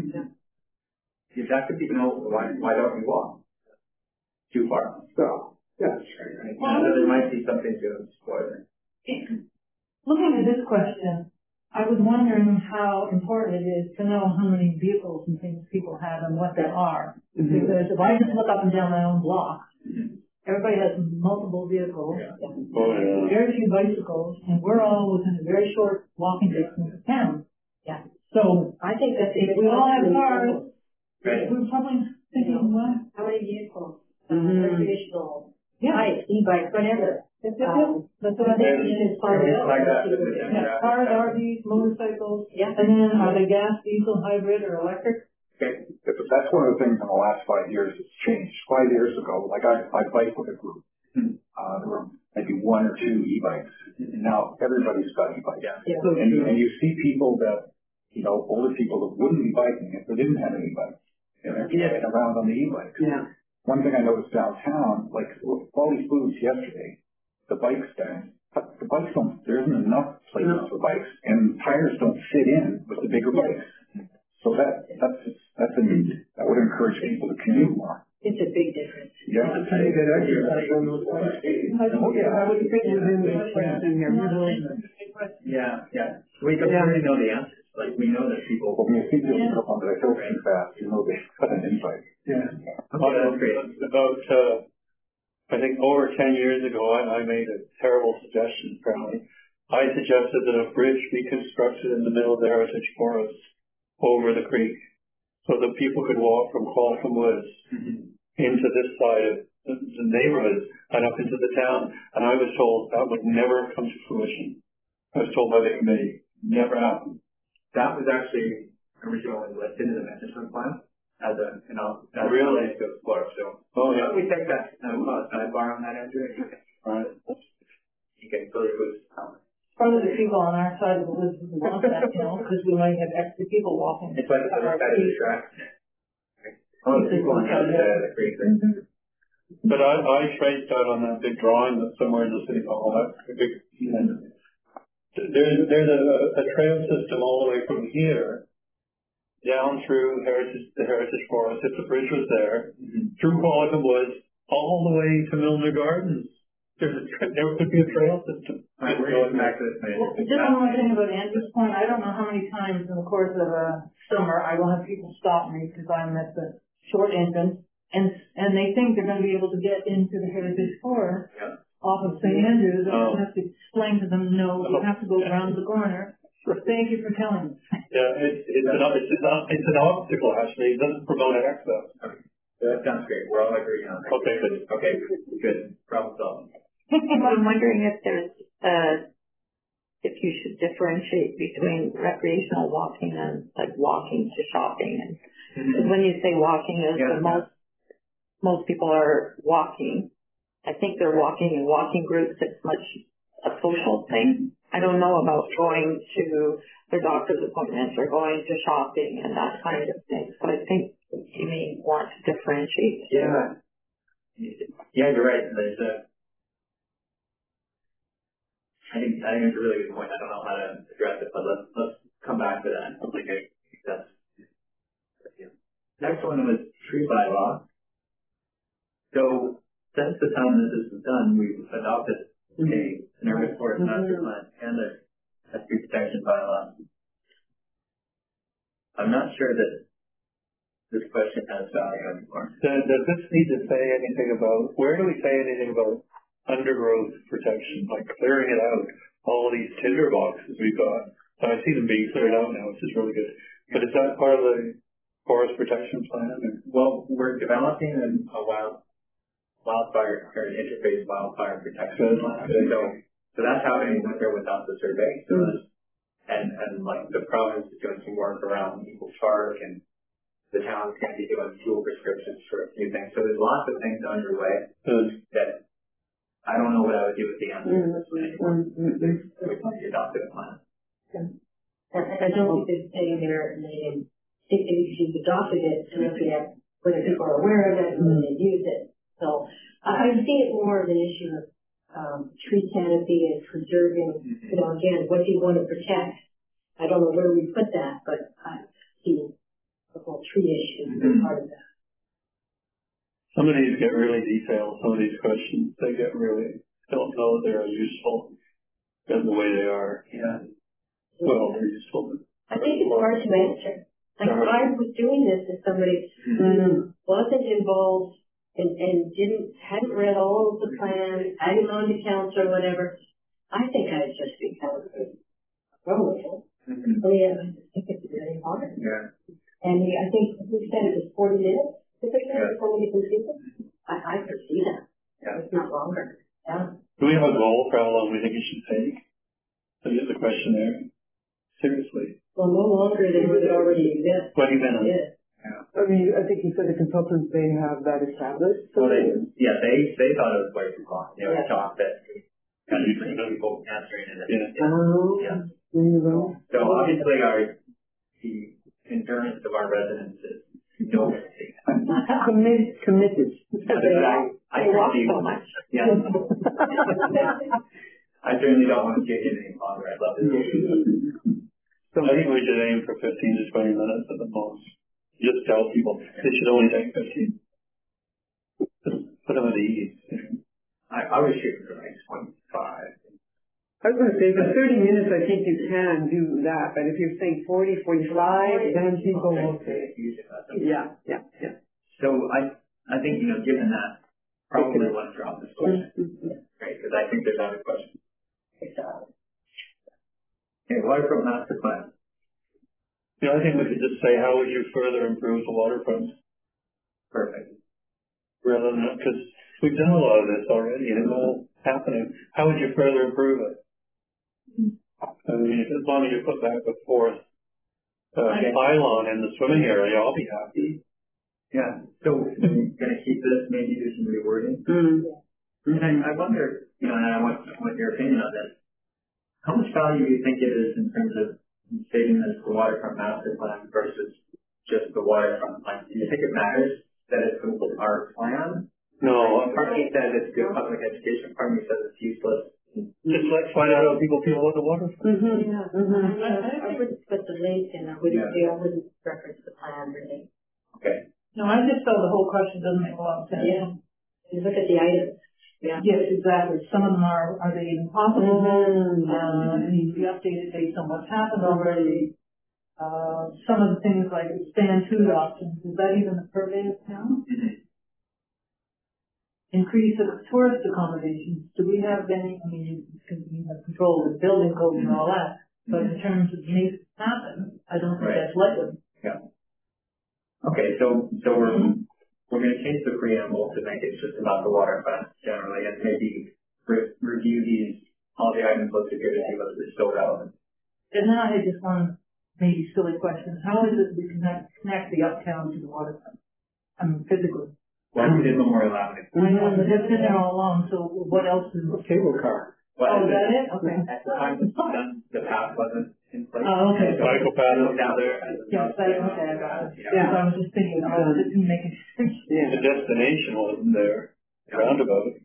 You'd have to know why don't we walk? Too far. So, yes. Right? So there might be something to explore there. Looking at this question, I was wondering how important it is to know how many vehicles and things people have and what they are. Because if I just look up and down my own block, everybody has multiple vehicles, very few bicycles, and we're all within a very short walking distance of town. Yeah. So I think that's if we all have cars, we're probably thinking, what? How many vehicles? Recreational, bikes, e-bikes, whatever. That's what I think is part of it. Like that. Cars, RVs, motorcycles, Yeah. and then are they gas, diesel, hybrid, or electric? Okay. That's one of the things in the last 5 years that's changed. 5 years ago, like I bike with a group. There were maybe 1 or 2 e-bikes. Now everybody's got e-bikes. Yeah. And you see people that, older people that wouldn't be biking if they didn't have an e-bike. And they're getting around on the e-bike. Yeah. One thing I noticed downtown, like Quality Foods yesterday, the bike stand, there isn't enough places for bikes, and tires don't fit in with the bigger bikes. So that's a need. That would encourage people to commute more. It's a big difference. Yeah. I think that exercise on those bikes. I would fit within the question here. questions. Yeah. We already know the answers. Like, we know that people. Well, if people pick up on that, I feel too fast, you know, they cut an invite. Yeah. Okay, that's great. About, I think over 10 years ago, I made a terrible suggestion, apparently. I suggested that a bridge be constructed in the middle of the Heritage Forest over the creek so that people could walk from Qualcomm Woods into this side of the neighborhood and up into the town. And I was told that would never come to fruition. I was told by the committee, never happened. That was actually originally listed in the management plan as a, as really to explore. So, yeah. We take that sidebar on that, Andrew. Right. You can go to Probably the people on our side of the woods would want that, because we might have extra people walking. It's like the other side of the track. Oh, the people on the other side of the creek. But I traced out on that big drawing that's somewhere in the city hall. There's a trail system all the way from here down through the Heritage Forest, if the bridge was there, through Qualcomm Woods, all the way to Milner Gardens. There could be a trail system. We're going back to this thing. Well, just one more thing about Andrew's point. I don't know how many times in the course of a summer I will have people stop me because I'm at the short entrance, and they think they're going to be able to get into the Heritage Forest off of St. Andrews, and I have to explain to them, no, you have to go around the corner. Thank you for telling me. Yeah, it's an obstacle, actually. It doesn't promote access. Okay. That sounds great. We're all agreeing on that. Okay, good. Okay, good. Problem solved. I'm wondering if if you should differentiate between recreational walking and like walking to shopping. And when you say walking, most people are walking. I think they're walking in walking groups. It's much a social thing. I don't know about going to their doctor's appointments or going to shopping and that kind of thing. So I think you may want to differentiate. Yeah, you're right. There's I think it's a really good point. I don't know how to address it, but let's come back to that. I think that's next one was tree bylaw. So since the time this is done, we've adopted an urban forest master plan and a tree protection bylaw. I'm not sure that this question has value anymore. Does this need to say anything about, where do we say anything about undergrowth protection, like clearing it out, all these tinder boxes we've got? I see them being cleared out now, which is really good. But is that part of the forest protection plan? Well, we're developing a wildfire or an interface wildfire protection plan. So that's happening with or without the survey. So and like the province is doing some work around Eagle Park, and the town's going to be doing fuel prescriptions for a few things. So there's lots of things underway that I don't know what I would do with the answer to this one anymore. We adopted a plan. I don't think there's anything there, and you've adopted it to look at whether people are aware of it and when they use it. So I see it more as an issue of tree canopy and preserving, again, what do you want to protect? I don't know where we put that, but I see the whole tree issue as part of that. Some of these get really detailed. Some of these questions, they get really, don't know they're useful in the way they are. Yeah. Well, they're useful. I think it's hard to answer. Like if I was doing this as somebody who wasn't involved and hadn't read all of the plans, hadn't gone to council or whatever, I think I'd just be kind of vulnerable. I think it's very hard. Yeah. And I think we said it was 40 minutes. I could see that. Yeah. It's not longer. Yeah. Do we have a goal for how long we think it should take to get the questionnaire? Seriously. Well, no longer than would already exist. 20 minutes. Yeah. I mean, I think you said the consultants, they have that established. So they thought it was way too long. They were shocked that kind of people answering it. So obviously the endurance of our residents is committed. I walk so much. Yeah. I certainly don't want to get in any longer. I'd love to do it. So I think we should aim for 15 to 20 minutes at the most. Just tell people it should only take 15. Put them at ease. I was shooting for like 25. I was going to say, for 30 minutes, I think you can do that, but if you're saying 40, 45, then people will say, yeah. So I think, given that, probably want to drop this question. Right, because I think there's other questions. Okay, waterfront master plan. I think we could just say, how would you further improve the waterfront? Perfect. Rather than, because we've done a lot of this already and it's all happening. How would you further improve it? I mean, as long as you put back the fourth pylon in the swimming area, I'll be happy. Yeah. So we're going to keep this, maybe do some rewording. And I wonder, and I want your opinion on this. How much value do you think it is in terms of stating this the waterfront master plan versus just the waterfront plan? Do you think it matters that it's our plan? No. Part of me says it's good public education. Part of me says it's useless. Just let's find out how people feel about the waterfront. I wouldn't put the link in. I wouldn't reference the plan really. Okay. No, I just felt the whole question doesn't make a lot of sense. Yeah. You look at the items. Yeah. Yes, exactly. Some of them are they even possible? Need to be updated based on what's happened already. Some of the things like stand food options, is that even the purvey of town? Increase of tourist accommodations. Do we have any, because we have control of the building code and all that, but in terms of making it happen, I don't think that's likely. Yeah. Okay, so we're going to change the preamble to make it just about the waterfront generally, and maybe review all the items listed here to see whether they're still relevant. And then I had just one maybe silly question. How is it we connect the uptown to the waterfront? Physically. Well, we did Memorial Avenue. I know, but it's been there all along, so what else is the cable car? Well, is that it? Okay. At the time it was done, the path wasn't in place. Oh, okay. So Cycle path down there. Yes, okay, I got it. Yeah, so I was just thinking, it didn't make any sense. The destination wasn't there. Roundabout.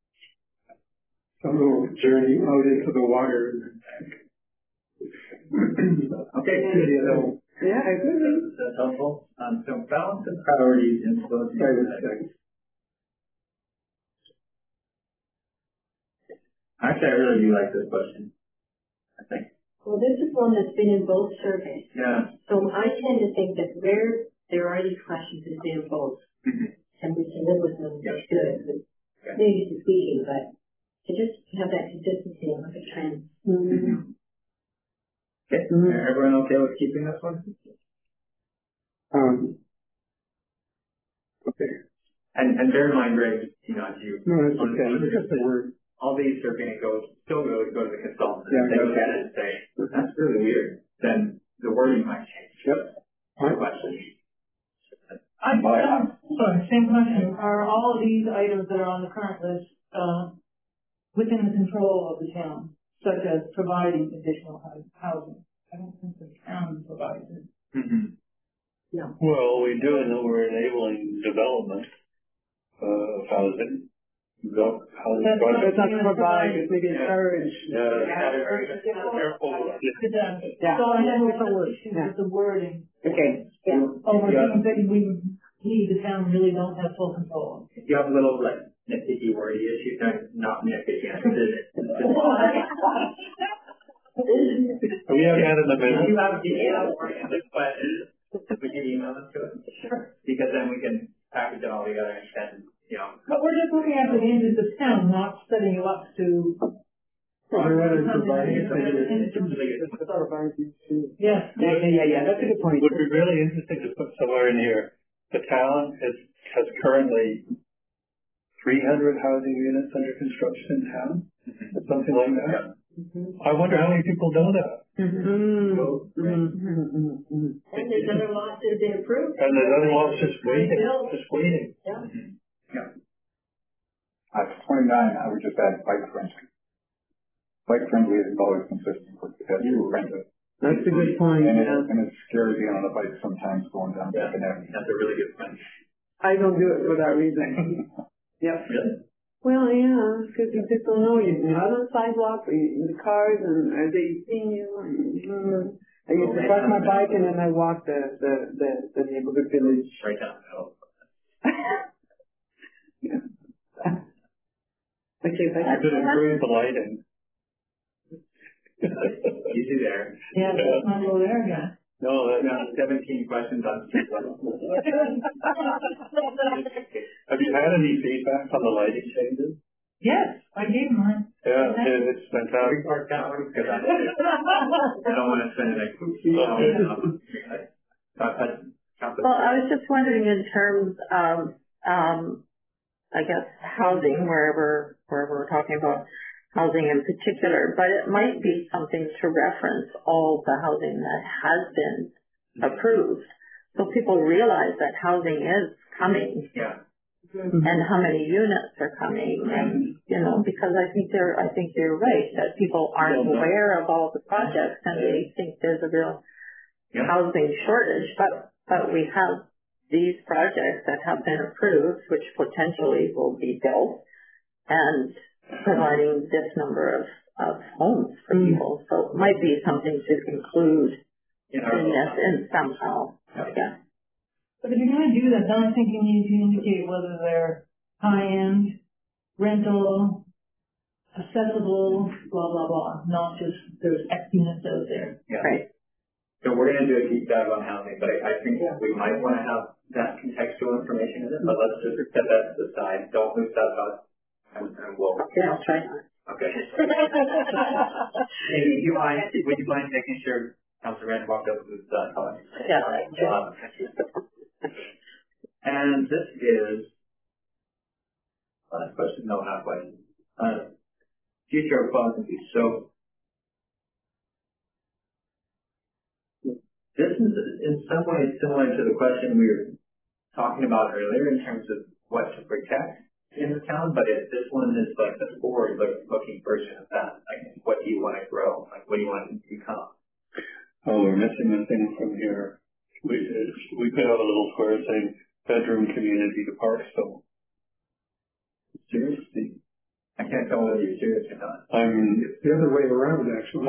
A little journey out into the water. Okay, so Yeah, I agree. that's helpful. So balance and priorities influence. Actually, I really do like this question. I think. Well, this is one that's been in both surveys. Yeah. So I tend to think that where there are these questions, it's in both. And we can live with them. That's good. Maybe it's speaking, but to just have that consistency and look at trends. Okay. Everyone okay with keeping this one? Okay. And bear in mind, Greg, as you No, that's okay. Just the word. All these are going to go to the consultant. Yeah, They look at it and say, that's really weird. Then the wording might change. Yep. My question. Sorry, same question. Are all of these items that are on the current list within the control of the town, such as providing additional housing? I don't think the town provides it. No. Well, we do know we're enabling development of housing. That's not provided, maybe encourage. Careful. Yeah. So I have the wording. Okay. Over things that we need, the town really don't have full control. If you have a little nitpicky wordy issue, not nitpicky, We haven't had an amendment. You have but we can email them to us. Sure. Because then we can package it all together and send, But we're just looking at the interest of town, not setting you up to. Yes. Yeah, that's a good point. Would be really interesting to put somewhere in here. The town has currently 300 housing units under construction in town, something like that. I wonder how many people know that. And there's other lots that have been approved. And there's other lots just waiting. Yeah. At 29, I would just add bike friendly. Bike friendly is always consistent with the friendly. That's a good point. And it's scary being on a bike sometimes going down Second Avenue. That's a really good point. I don't do it for that reason. Yep. Really? Well, yeah, because you just don't know. You're out on the sidewalk, or in the cars, and are they seeing you? I used to park my bike and then I walk the neighborhood village. Right down the hill. Yeah. Okay, but I could improve the lighting. Easy there. Yeah, let's not go there again. No, that's Now 17 questions on street level. Have you had any feedback on the lighting changes? Yes, I gave mine. Yeah, it's fantastic. Mark that one because I don't want to send it Well, I was just wondering in terms of, I guess, housing, wherever we're talking about housing in particular, but it might be something to reference all the housing that has been approved, so people realize that housing is coming. Yeah. And how many units are coming, and because I think you're right that people aren't aware of all the projects and they think there's a real housing shortage, but we have these projects that have been approved, which potentially will be built and providing this number of homes for people. So it might be something to include in this in somehow. Yeah. But if you're going to do that, then I think you need to indicate whether they're high-end, rental, accessible, blah, blah, blah, not just there's X units out there. Yeah. Right. So we're going to do a deep dive on housing, but I think we might want to have that contextual information in it, but let's just set that to the side. Don't lose that thought. And we'll... Okay, I'll try. Okay. Amy, would you mind making sure Councilor Rand walked up with color? Yeah. And this is last question. No, not question. Future of funds. So this is in some ways similar to the question we were talking about earlier in terms of what to protect in the town, but this one is like the forward-looking version of that. Like, what do you want to grow? Like, what do you want to become? Oh, we're missing a thing from here. We could have a little square saying bedroom community to Parksville. Seriously. I can't tell whether you're serious or not. It's the other way around, actually.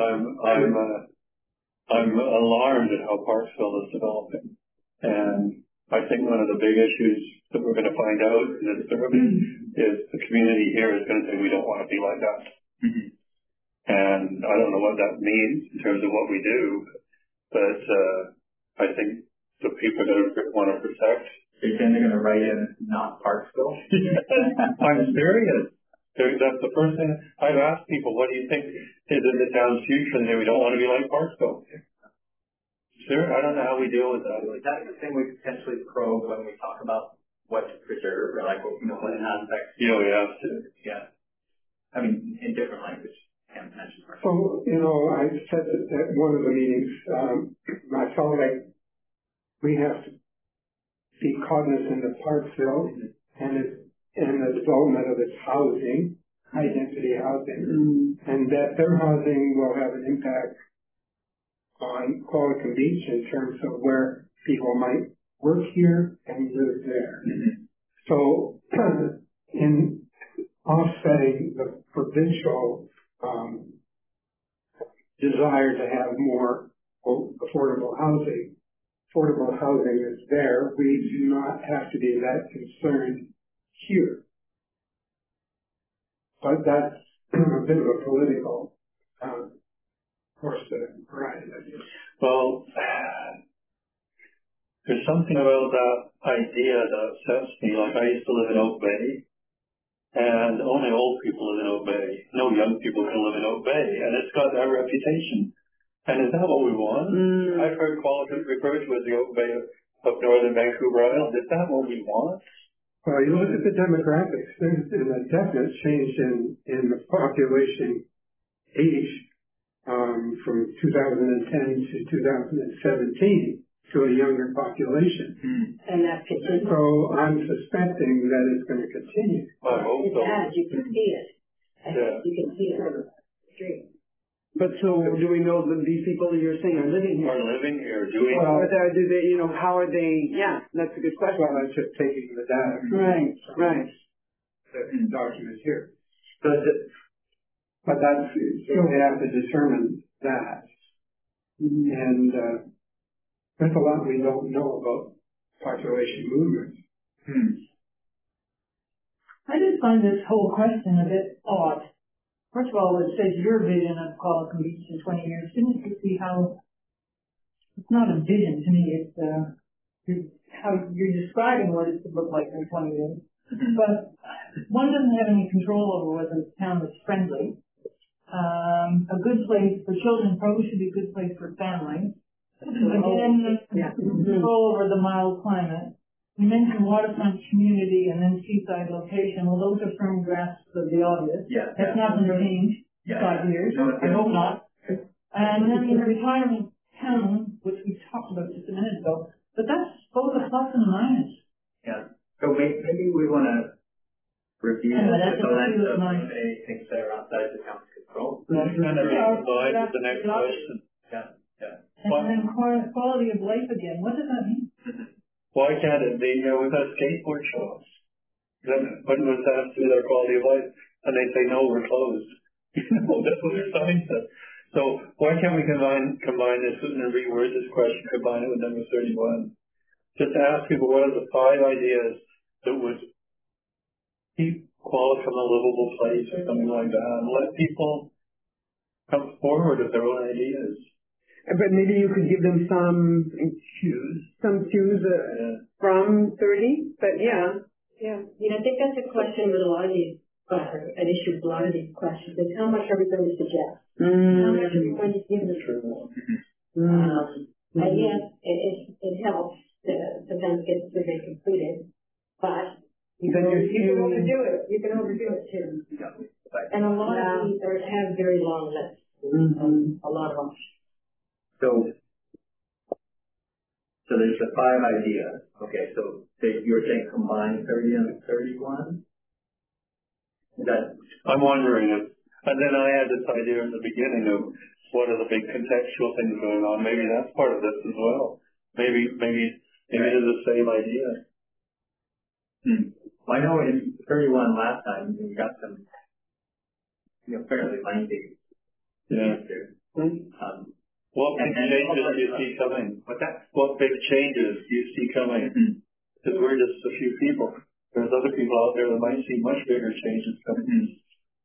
I'm alarmed at how Parksville is developing. And I think one of the big issues that we're going to find out in this survey is the community here is going to say we don't want to be like that. Mm-hmm. And I don't know what that means in terms of what we do, but I think the people that want to protect. You're saying they're going to write in not Parksville? I'm serious. That's the first thing. I've asked people, what do you think is in the town's future? And they say, we don't want to be like Parksville. Sure, I don't know how we deal with that. Is that the thing we potentially probe when we talk about what to preserve, or like, what aspects? Yeah. I mean, in different language. So, I said that at one of the meetings, I felt like we have to be cognizant of Parksville and the development of its housing, high density housing, and that their housing will have an impact on Qualicum Beach in terms of where people might work here and live there. Mm-hmm. So, in offsetting the provincial desire to have more affordable housing is there. We do not have to be that concerned here. But that's a bit of a political horse to ride, I guess. Well, there's something about that idea that upsets me. Like, I used to live in Oak Bay, and only old people live in Oak Bay. No young people can live in Oak Bay, and it's got that reputation. And is that what we want? I've heard Qualicum referred to as the Oak Bay of northern Vancouver Island. Is that what we want? Well, you look at the demographics. There's been a definite change in the population age from 2010 to 2017 to a younger population. And that continues. So I'm suspecting that it's going to continue. I hope so. Yeah, you can see it. You can see it on the street. But so do we know that these people that you're saying are living here? Are living here, doing well, do they, how are they, that's a good question. Well, that's just taking the data. Right. The document here. But that's, so we have to determine that. Mm-hmm. And there's a lot we don't know about population movements. I just find this whole question a bit odd. first of all, it says your vision of Qualicum Beach in 20 years. Didn't you see how, it's not a vision to me, it's, how you're describing what it could look like in 20 years. But one doesn't have any control over whether the town is friendly. A good place for children probably should be a good place for families. Again, control over the mild climate. You mentioned waterfront community and then seaside location. Well, those are firm grasps of the obvious. That's not going to change in 5 years. I hope not. And then the retirement town, which we talked about just a minute ago, but that's both a plus and a minus. So maybe we want to review the lens of things that are outside the town's control. That's kind of the next question. And then quality of life again. What does that mean? Why can't it be? We've had skateboard shops. What does that have to do with our quality of life? And they say, no, we're closed. That's what their sign says. So why can't we combine this and reword this question, combine it with number 31? Just ask people what are the 5 ideas that would keep Qualicum a livable place or something like that, and let people come forward with their own ideas. But maybe you could give them some cues from 30. But yeah. I think that's a question with a lot of these, an issue with a lot of these questions is how much are we going to suggest? How much are we going to give them? And yes, it helps to sometimes get the survey completed, but you can overdo it. You can overdo it too. And a lot of these have very long lists. A lot of them. So there's the 5 ideas. Okay, so you're saying combine 30 and 31? I'm wondering if, and then I had this idea in the beginning of what are the big contextual things going on. Maybe that's part of this as well. Maybe it is the same idea. Well, I know in 31 last time we got some, fairly lengthy answers. What big changes do you see coming? What's that? What big changes do you see coming? Because we're just a few people. There's other people out there that might see much bigger changes coming.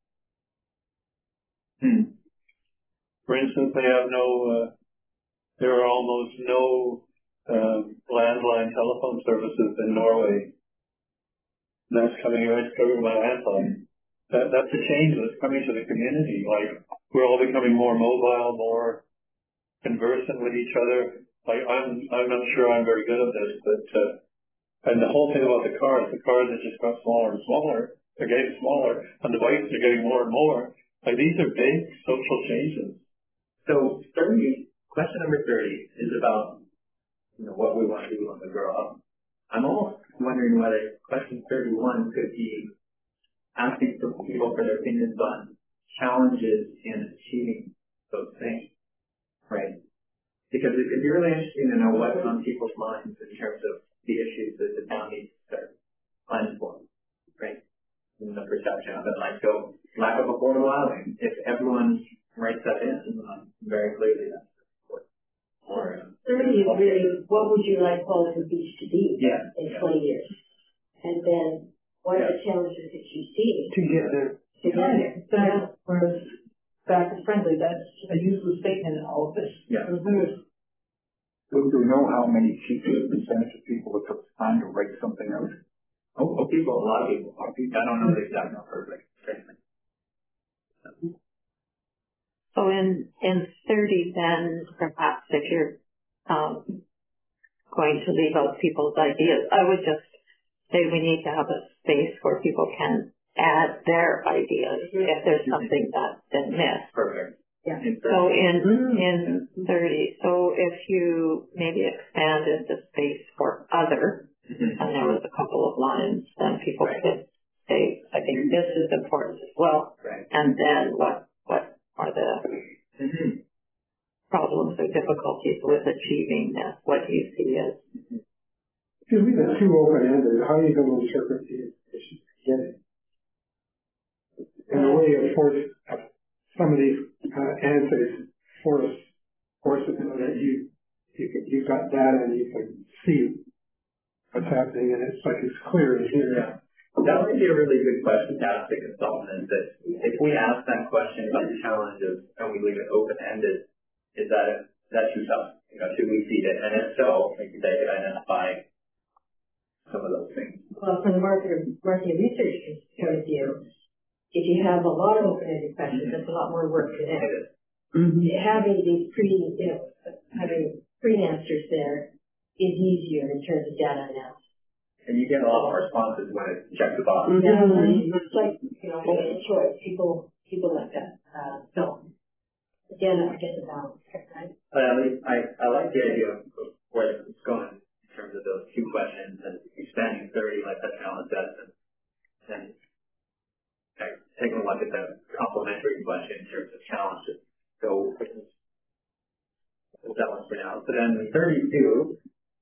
For instance, there are almost no landline telephone services in Norway. That's coming right to my landline. That's a change that's coming to the community. Like, we're all becoming more mobile, more conversant with each other. Like, I'm not sure I'm very good at this, but and the whole thing about the cars have just got smaller and smaller. They're getting smaller, and the bikes are getting more and more. Like, these are big social changes. So question number 30 is about what we want to do when we grow up. I'm almost wondering whether question 31 could be asking for people for their opinions on challenges in achieving those things. Right. Because it'd be really interesting to know what's on people's minds in terms of the issues that the town needs to start planning for. Right. And the perception of it. Like, so lack of affordable housing. If everyone writes that in very clearly, that's important. 30 is really, what would you like Qualicum Beach to be in 20 years? And then what are the challenges that you see to get there? Whereas back is friendly, that's a useless statement in all of this. Do we know how many percentage of people it took time to write something out? A lot of people. I don't know the exact number, but certainly. So in 30 then, perhaps if you're going to leave out people's ideas, I would just say we need to have a space where people can add their ideas if there's something that's been missed. Perfect. Yeah. So in 30, so if you maybe expanded the space for other, and there was a couple of lines, then people could say, I think this is important as well. Right. And then what are the problems or difficulties with achieving this? What do you see as? If you leave it too open-ended, how are you going to interpret the issues beginning? In a way, of course, some of these answers force it so that you've got data and you can see what's happening, and it's like it's clear in here. That might be a really good question to ask the consultant, is that if we ask that question about the challenges and we leave it open-ended, is that too tough? Should we feed it? And if so, maybe they could identify some of those things. Well, from the market research point of view, if you have a lot of open-ended questions, that's a lot more work for them. Having these having pre-answers there is easier in terms of data analysis. And you get a lot more responses when it checks the box. Yeah, it's like, multiple choice. People like that. So, again, I guess about right? But at least I like the idea of where it's going in terms of those two questions and expanding 30 like that challenge and taking a look at the complementary question in terms of challenges. So that one for now. So then 32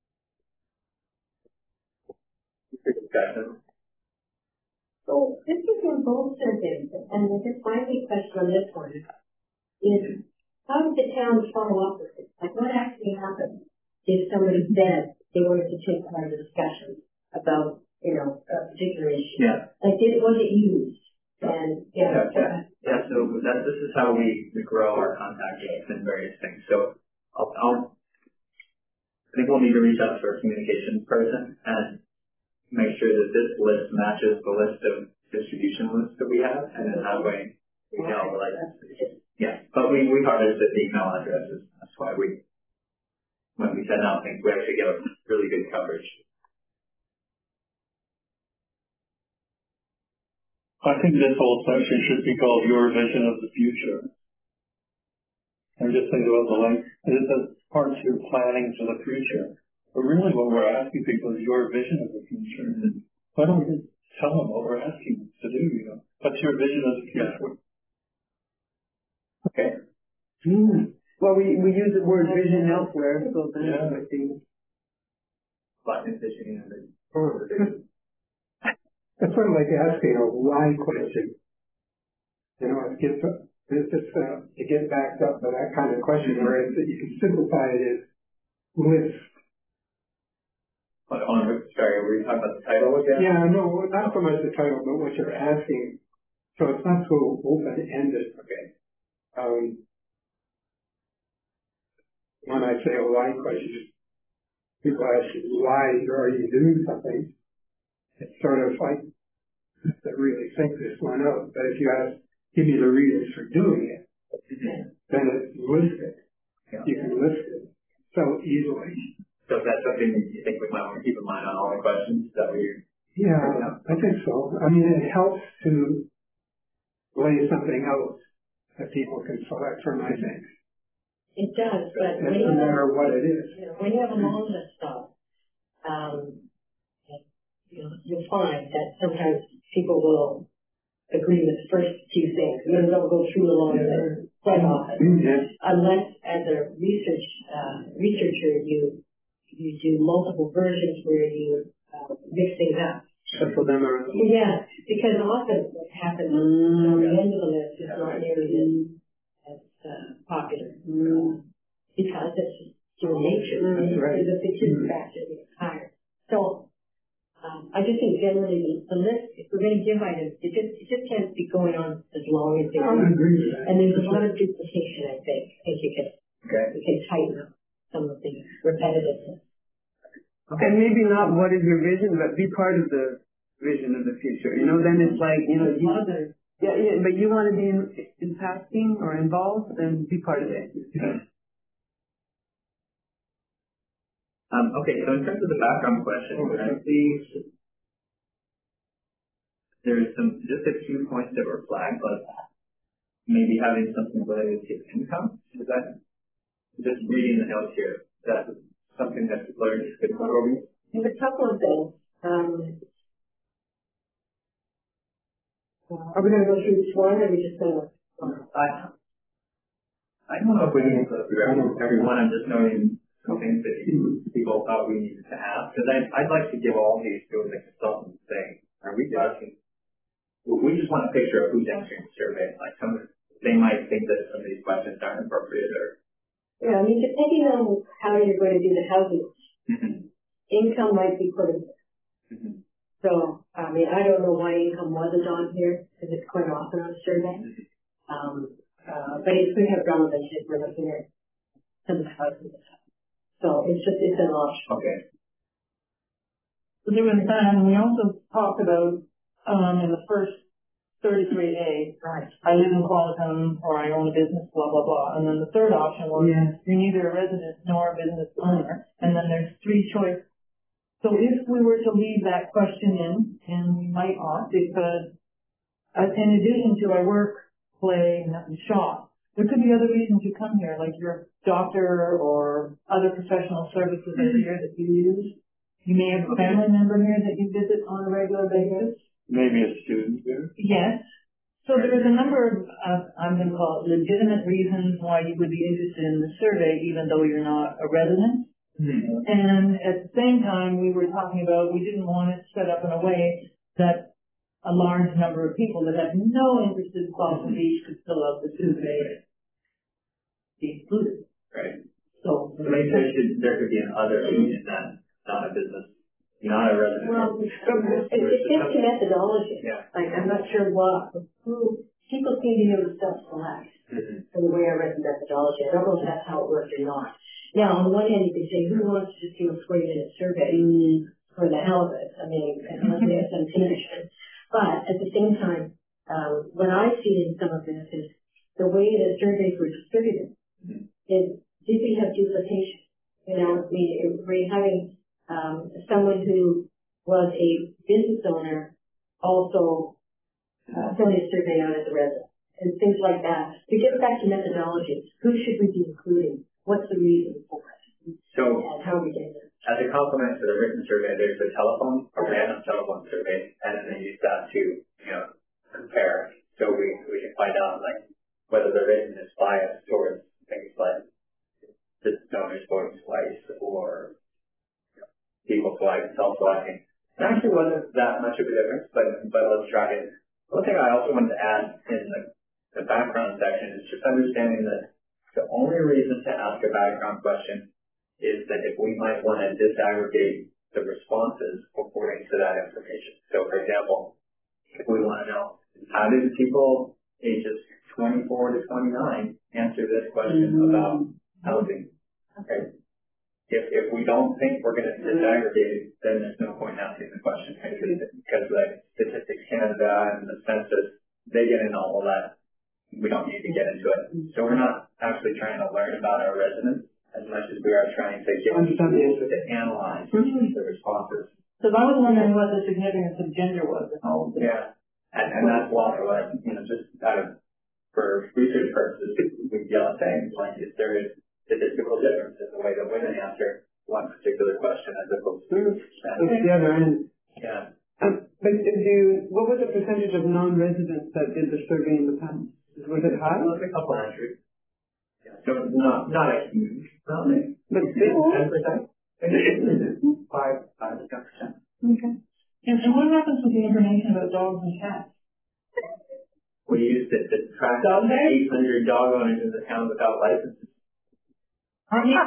discussion. So this is in both surveys, and I guess my big question on this one is how did the town follow up with it? Like what actually happened if somebody said they wanted to take part in the discussion about, a particular issue? Yeah. Like was it used? And so this is how we grow our contact base and various things. So I think we'll need to reach out to our communications person and make sure that this list matches the list of distribution lists that we have, and then that way we know, but we harvested the email addresses. That's why when we send out things, we actually get really good coverage. I think this whole section should be called Your Vision of the Future. I'm just thinking about the length. It says part 2, planning for the future. But really what we're asking people is your vision of the future. And why don't we tell them what we're asking them to do, What's your vision of the future? Okay. Well, we use the word vision elsewhere, so then I think. That's sort of like asking a why question. It gets backed up by that kind of question, whereas you can simplify it as list. Sorry, were you talking about the title again? Yeah, no, not so much the title, but what you're asking. So it's not so open-ended. Okay. When I say a why question, people ask you, why are you doing something? It's sort of like, to really think this one out. But if you give me the reasons for doing it, then it's listed. Yeah. You can list it so easily. So if that's something that you think we might want to keep in mind on all the questions that we... Yeah, I think so. I mean, it helps to lay something out that people can select from, I think. It does, but it doesn't matter what it is. When you have a long list of you'll find that sometimes people will agree with the first few things, and then they'll go through the long list quite often. Unless, as a researcher, you do multiple versions where you mix things up. Shuffle them around. Yeah, because often what happens on the end of the list is not nearly as popular because it's just human nature. Right. The fictitious factor is higher. So I just think generally the list, if we're going to give items, it just can't be going on as long as it is. I agree with that. And there's a lot of duplication, I think. I think you can tighten up some of the repetitiveness. Okay. And maybe not what is your vision, but be part of the vision of the future. Then it's like, but you want to be impacting or involved, then be part of it. Yeah. Okay, so in terms of the background question, I see there's just a few points that were flagged, like maybe having something related to income. Is that just reading the notes here? Is that something that people are interested in? There's a couple of things. Are we going to go through each one, or are we just going to? I don't know if we need to go through everyone. I'm just noting some things that people thought we needed to have, because I'd like to give all these to the consultant and say, are we asking? We just want a picture of who's answering the survey. Like they might think that some of these questions aren't appropriate, or depending on how you're going to do the housing, income might be put in. So, I mean, I don't know why income wasn't on here, because it's quite often on a survey. But it could have relevance if we're looking at some of the houses. So it's an option. Okay. So there was that, and we also talked about, in the first 33A, Right. I live in Qualicum or I own a business, blah, blah, blah. And then the third option was you're neither a resident nor a business owner. And then there's three choices. So if we were to leave that question in, and we might not, because in addition to I work, play, and shop, there could be other reasons you come here, like you're a doctor or other professional services are here that you use. You may have a family member here that you visit on a regular basis. Maybe a student here. Yes. So there's a number of, I'm going to call it legitimate reasons why you would be interested in the survey, even though you're not a resident. Mm-hmm. And at the same time, we were talking about we didn't want it set up in a way that a large number of people that have no interest in Slauson Beach could fill out the survey be included. Right. So maybe there could be an other reason than not a business. Not a resident. Well, it's just a methodology. Yeah. Like, I'm not sure who people seem to be able to self-select from the way I read the methodology. I don't know if that's how it works or not. Now, on the one hand, you can say, who wants to just do a 20-minute survey for the hell of it? I mean, unless we have some connection. But at the same time, what I see in some of this is the way that surveys were distributed. Did we have duplication? You know, we're having someone who was a business owner also filling a survey out as a resident and things like that. To get back to methodology, who should we be including? What's the reason for it? So, and how are we getting there? As a complement to the written survey, there's a random telephone survey, and then they use that to, compare. So we can find out, like, whether the written is biased towards things like the donors voting twice or people self-selecting. It actually wasn't that much of a difference, but let's try it. One thing I also wanted to add in the background section is just understanding that the only reason to ask a background question is that if we might want to disaggregate the responses according to that information. So, for example, if we want to know, how did people ages 24 to 29 answer this question about housing? Okay. If we don't think we're going to disaggregate, then there's no point in asking the question because like Statistics Canada and the census, they get into all of that. We don't need to get into it. So we're not actually trying to learn about our residents as much as we are trying to get tools to analyze the responses. Because I was wondering what the significance of gender was in all of this. Yeah. And that's why, just for research purposes, we yell at things like if there is statistical difference in the way that women answer one particular question as opposed to the other end. Yeah. But what was the percentage of non-residents that did the survey in the past? Was it high? It was a couple hundred. Yeah. So not a huge amount. But still 10%. 5 to 10%. Okay. And what happens with the information about dogs and cats? We used it to track down 800 dog owners in the town without licenses. Aren't you?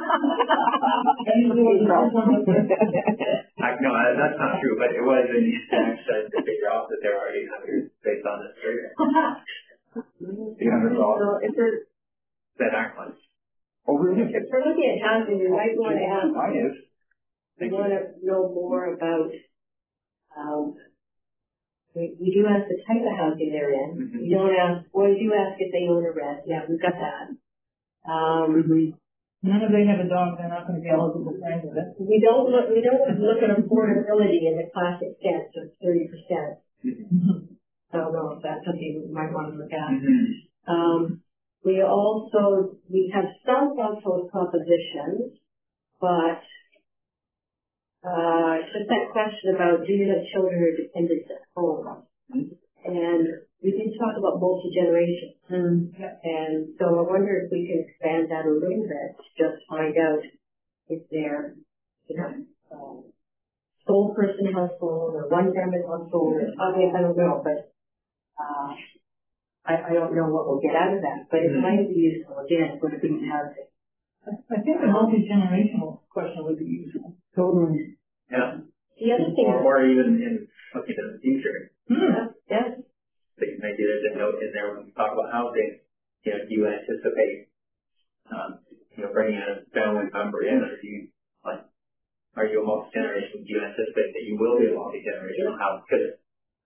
No, that's not true, but it was an easy exercise to figure out that there are 800 based on this survey. So if there's that aren't ones. Oh, really? if we're looking at housing, we might want to ask. Mine is. We want to know more about. We do ask the type of housing they're in. Mm-hmm. We don't ask. Well, we do ask if they own a rent. Yeah, we've got that. None of they have a dog, they're not going to be eligible for any of it. We don't look at affordability in the classic sense of 30%. Mm-hmm. I don't know if that's something we might want to look at. Mm-hmm. We have some household compositions, but just that question about do you have children or dependents at home? Mm-hmm. And we did talk about multi-generation. And so I wonder if we can expand that a little bit to just find out if they're, sole person household or one family household. I don't know, but I don't know what we'll get out of that. But it might be useful, again, for the student housing. I think a multi-generational question would be useful. Totally. Yeah. The other thing, or even in looking at the future. yes. Maybe there's a note in there when we talk about housing. Do you anticipate, bringing a family member in, or are you a multi-generation? Do you anticipate that you will be a multi-generational house? Because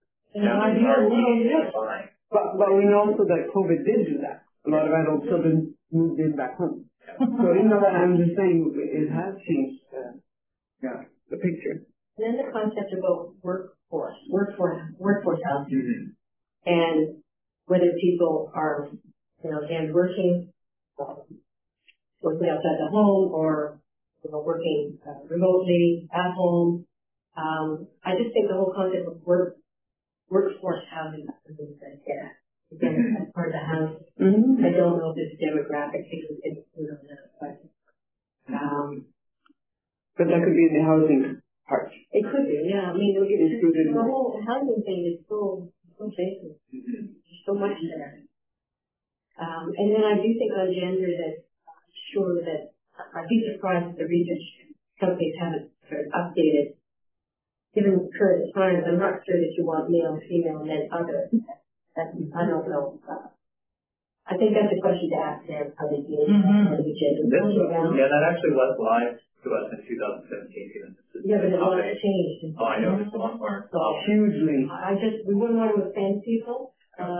but we know also that COVID did do that. A lot of adult children moved in back home. So that I'm just saying it has changed the picture. And then the concept about workforce housing, and whether people are, again, working outside the home or working remotely at home. I just think the whole concept of workforce housing is something that, again, as part of the house. I don't know if it's demographic, it's but that could be in the housing part. It could be, yeah. I mean, the whole housing thing is so basic. There's so much there. And then I do think on gender that I'd be surprised if the research companies haven't sort of updated. Given current times, I'm not sure that you want male, female, and then other. I don't know. I think that's a question to ask them, how they deal with the gender. That actually was live to us in 2017. Yeah, but a lot has changed. Oh, I know. It's a lot more. Hugely. We wouldn't want to offend people.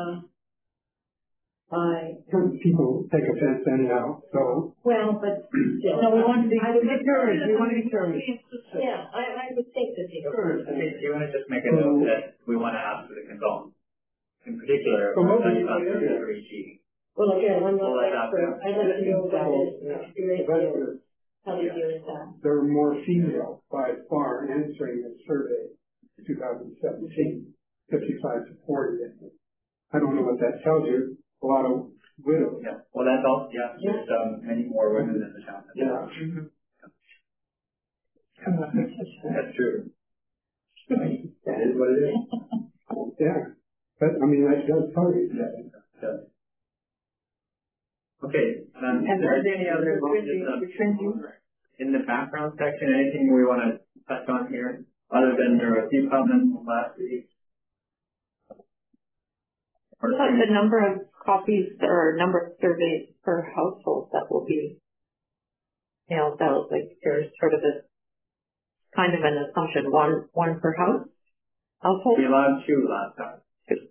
Some people take offense anyhow, so. Well, but still. No, we want to be determined. We want to be determined. Yeah, I would think that they don't. Do you want to just make a note that we want to ask for the consultant? In particular, Well, Well, again, I'm not an expert. I'd like to know about this experience. How do you deal with that? There are more females by far answering this survey in 2017, 55 to 40. I don't know what that tells you. A lot of widows. Yeah. Well, that's all. Yeah. There's many more women in the town. Yeah. That's true. That is what it is. Yeah. But, that does tell you. Yeah. Okay. Is there any other in the background section, anything we want to touch on here, other than there were a few comments from last week? What about the number of copies or number of surveys per household that will be mailed out? Like there's sort of this kind of an assumption, one per household? We allowed 2 last time.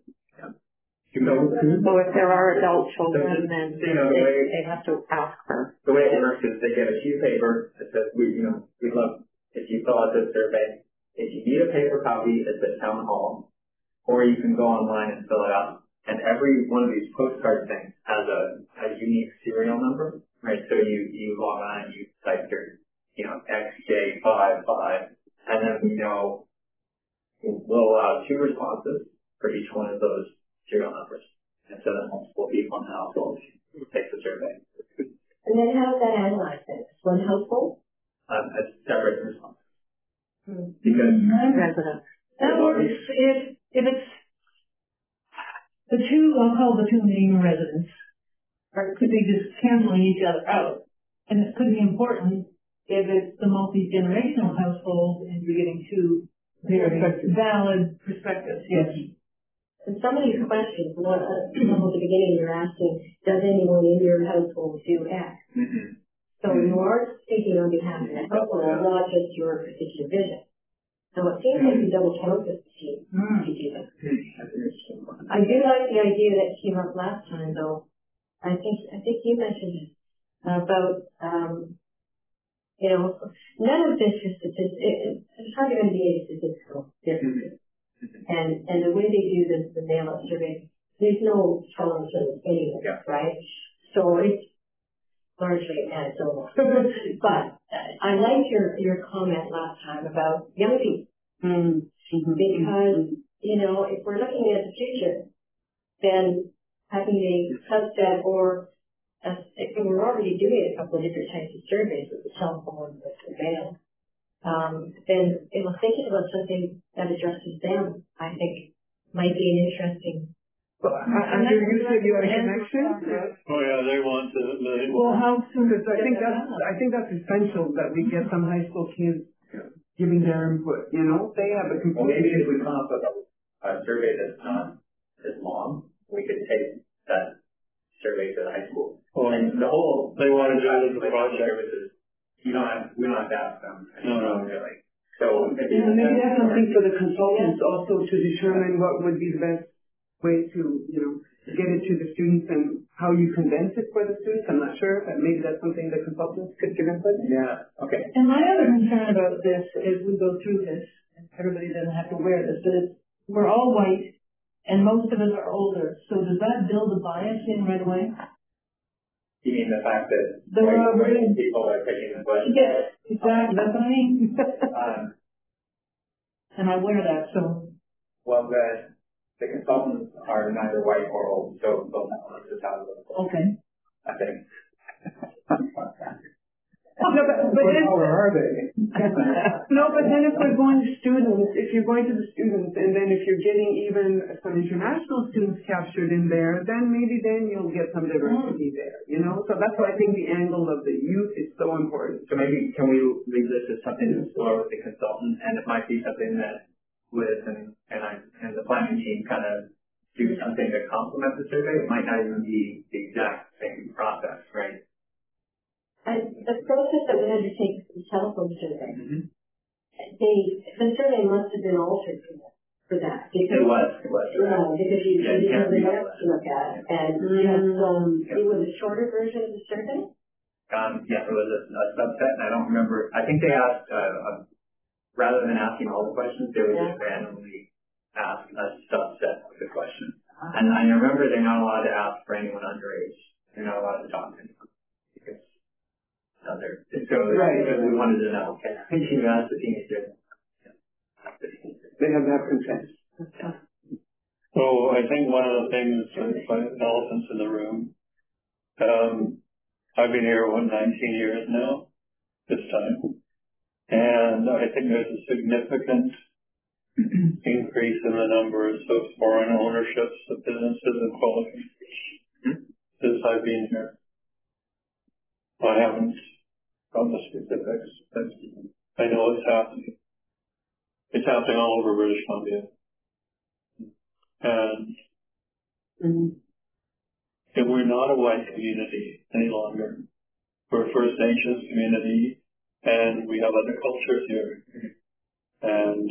So if there are adult children, then they have to ask her. The way it works is they get a sheet of paper that says, we'd love if you fill out this survey. If you need a paper copy, it's at town hall, or you can go online and fill it out. And every one of these postcard things has a unique serial number, right? So you log on and you type your, XJ55, and then we'll allow 2 responses for each one of those serial numbers. And so then multiple people in the household take the survey. And then how is that analyzed then? One household? As separate responses. Because residents. That works if it's the 2, I'll call the 2 main residents, could be just canceling each other out. And it could be important if it's the multi-generational household and you're getting 2 very valid perspectives. Yes. And some of these questions, at the beginning you're asking, does anyone in your household do X? So you are speaking on behalf of the household, not just your particular vision. So it seems like you double count this to do that. I do like the idea that came up last time, though. I think you mentioned it about none of this is it's hard to be a statistical difference. And the way they do the mail-out survey, there's no tolerance anywhere, right? So it's largely anecdotal. But I liked your comment last time about young people. Because, if we're looking at the future, then having a subset or if we're already doing a couple of different types of surveys with the telephone and the mail, then thinking about something that addresses them, I think, might be an interesting. You said you had a connection? Oh yeah, they want to. Well, how soon? Because I think that's essential that we get some high school kids giving their input, you know, they have a Well, maybe if we come up with a survey that's not as long, we could take that survey to the high school. Well, and the whole, they want to do it as a project. Services, we don't have to ask them. No. Really. So maybe that's something for the consultants also to determine what would be the best way to, you know, get it to the students and how you condense it for the students. I'm not sure, but maybe that's something the consultants could give input. Yeah. Okay. And my other concern about this is we go through this, and everybody doesn't have to wear this, but we're all white, and most of us are older. So does that build a bias in right away? You mean the fact that white people are taking the question? Yes, exactly. That's what I mean. And I wear that, so. Well, the consultants are neither white or old, so they'll have to tell them. Okay. I think. No, but What color are they? no, but then if we're going to students, if you're going to the students, and then if you're getting even some international students captured in there, then maybe then you'll get some diversity there, you know? So that's why I think the angle of the youth is so important. So maybe can we leave this as something to explore with the consultant, and it might be something that Liz and the planning team kind of do something to complement the survey. It might not even be the exact same process, right? The process that we undertake is the telephone survey. Mm-hmm. The survey must have been altered for that. Because It was. Because you didn't have the notes to look at. And it was a shorter version of the survey? Yeah, it was a subset, and I don't remember. I think they asked, rather than asking all the questions, they would just randomly ask a subset of the questions. And I remember they're not allowed to ask for anyone underage. They're not allowed to talk to anyone. Because we wanted to know, can you ask the teenagers? They have to have consent. So I think one of the things, elephants in the room, I've been here, 19 years now, this time. And I think there's a significant increase in the numbers of foreign ownerships of businesses and qualifications since I've been here. I haven't got the specifics, but I know it's happening. It's happening all over British Columbia. And we're not a white community any longer. We're a First Nations community, and we have other cultures here. And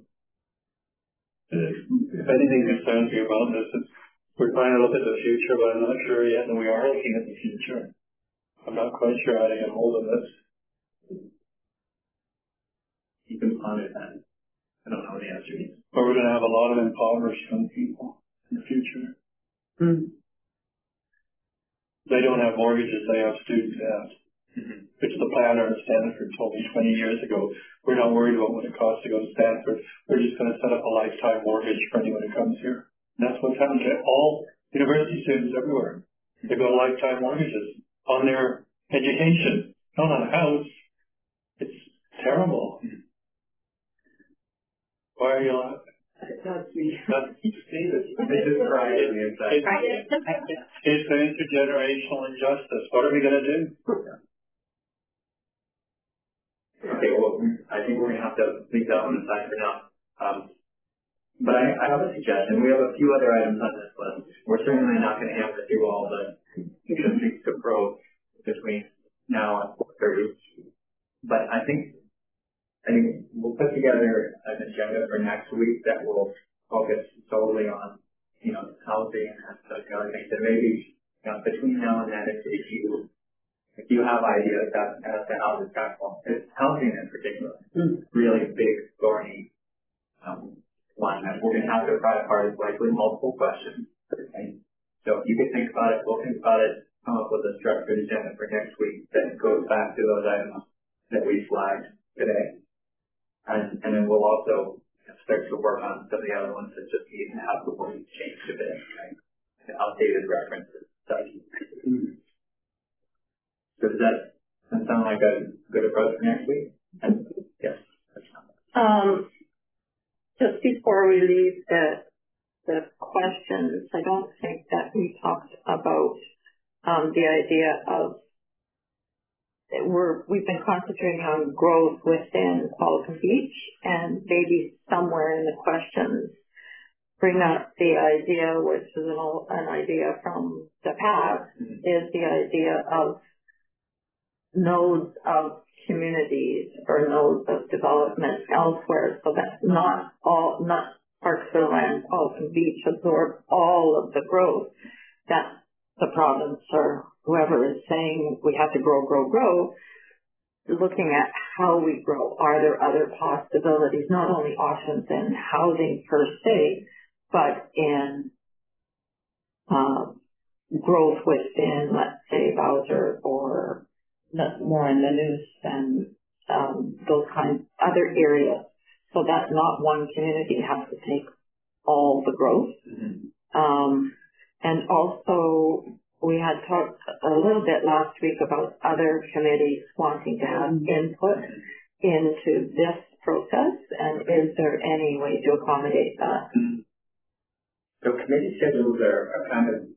if anything concerns me about this, it's we're trying to look at the future, but I'm not sure yet that we are looking at the future. I'm not quite sure how to get hold of this. You can ponder that. I don't know the answer yet. But we're going to have a lot of impoverished young people in the future. They don't have mortgages, they have student debt. Which the planner at Stanford told me 20 years ago. We're not worried about what it costs to go to Stanford. We're just going to set up a lifetime mortgage for anyone who comes here. And that's what's happened to all university students everywhere. They've got lifetime mortgages on their education, not on a house. It's terrible. Why are you laughing? That's me. This is pride in the inside. It's an intergenerational injustice. What are we going to do? Okay, well, I think we're going to have to leave that one aside for now. But I have a suggestion. We have a few other items on this list. We're certainly not going to hammer through all the things to probe between now and 4:30. But I think we'll put together an agenda for next week that will focus solely on, housing and such other things. And maybe, between now and then, if you have ideas as to how this got formed, it's housing in particular, really big, thorny one that we're going to have to pry apart is likely multiple questions. Right? So you can think about it, we'll think about it, come up with a structured agenda for next week that goes back to those items that we flagged today. And then we'll also start to work on some of the other ones that just need to have the wording changed a bit, right? The updated references, such. So does that sound like a good approach for next week? Yes. Just before we leave the questions, I don't think that we talked about the idea of we've been concentrating on growth within Qualicum Beach, and maybe somewhere in the questions bring up the idea, which is an idea from the past, is the idea of nodes of communities or nodes of development elsewhere, so that not Parksville and Qualicum Beach absorb all of the growth that the province or whoever is saying we have to grow, looking at how we grow. Are there other possibilities, not only options in housing per se, but in growth within, let's say, Bowser or more in the news and those kinds of other areas, so that not one community has to take all the growth. And also, we had talked a little bit last week about other committees wanting to have input into this process, and is there any way to accommodate that? So committee schedules are kind of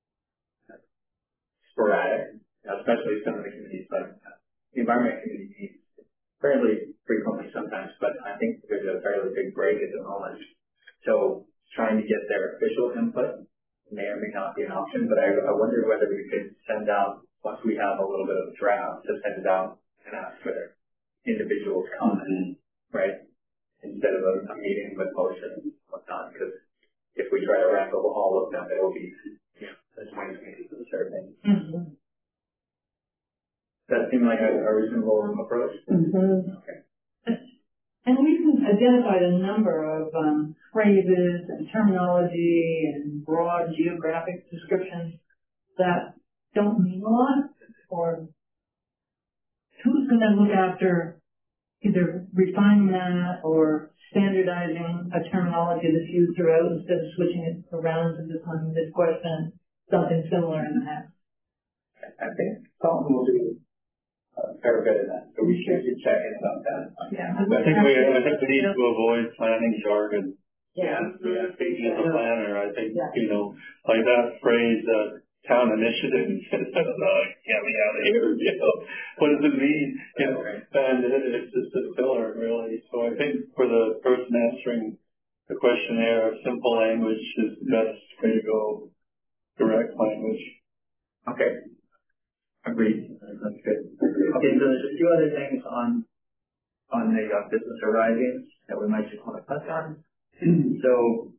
sporadic, especially some of the committees, like the environment committee meets fairly frequently sometimes, but I think there's a fairly big break at the moment. So trying to get their official input may or may not be an option, but I wonder whether we could send out, once we have a little bit of a draft, to send it out and ask for their individuals' comments, right? Instead of a meeting with motions and whatnot, because if we try to wrangle all of them, it will be, there's 20 committees and certain things. Does that seem like a reasonable approach? Okay. And we can identify a number of phrases and terminology and broad geographic descriptions that don't mean a lot, or who's going to look after either refining that or standardizing a terminology that's used throughout instead of switching it around to this one, this question, something similar in the next. I think Colin will do a fair bit of that, so we should be checking about that. Yeah. I think we need to avoid planning jargon. Yeah. Speaking as a planner, I think, like that phrase, town initiative, get me out of here, what does it mean? And it's just a filler, really. So I think for the person answering the questionnaire, simple language is the best way to go. Direct language. Okay. Agreed. That's good. Okay, so there's a few other things on the business horizons that we might just want to touch on. So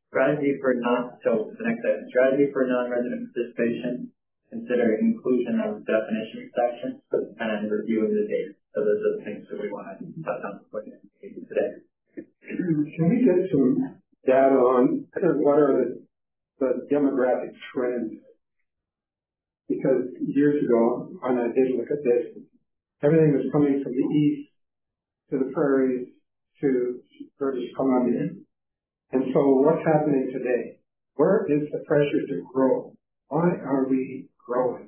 the next item, strategy for non-resident participation, consider inclusion of definition sections, and reviewing the data. So those are the things that we want to touch on today. Can we get some data on what are the demographic trends? Because years ago, when I did look at this, everything was coming from the east to the prairies to British Columbia. And so what's happening today? Where is the pressure to grow? Why are we growing?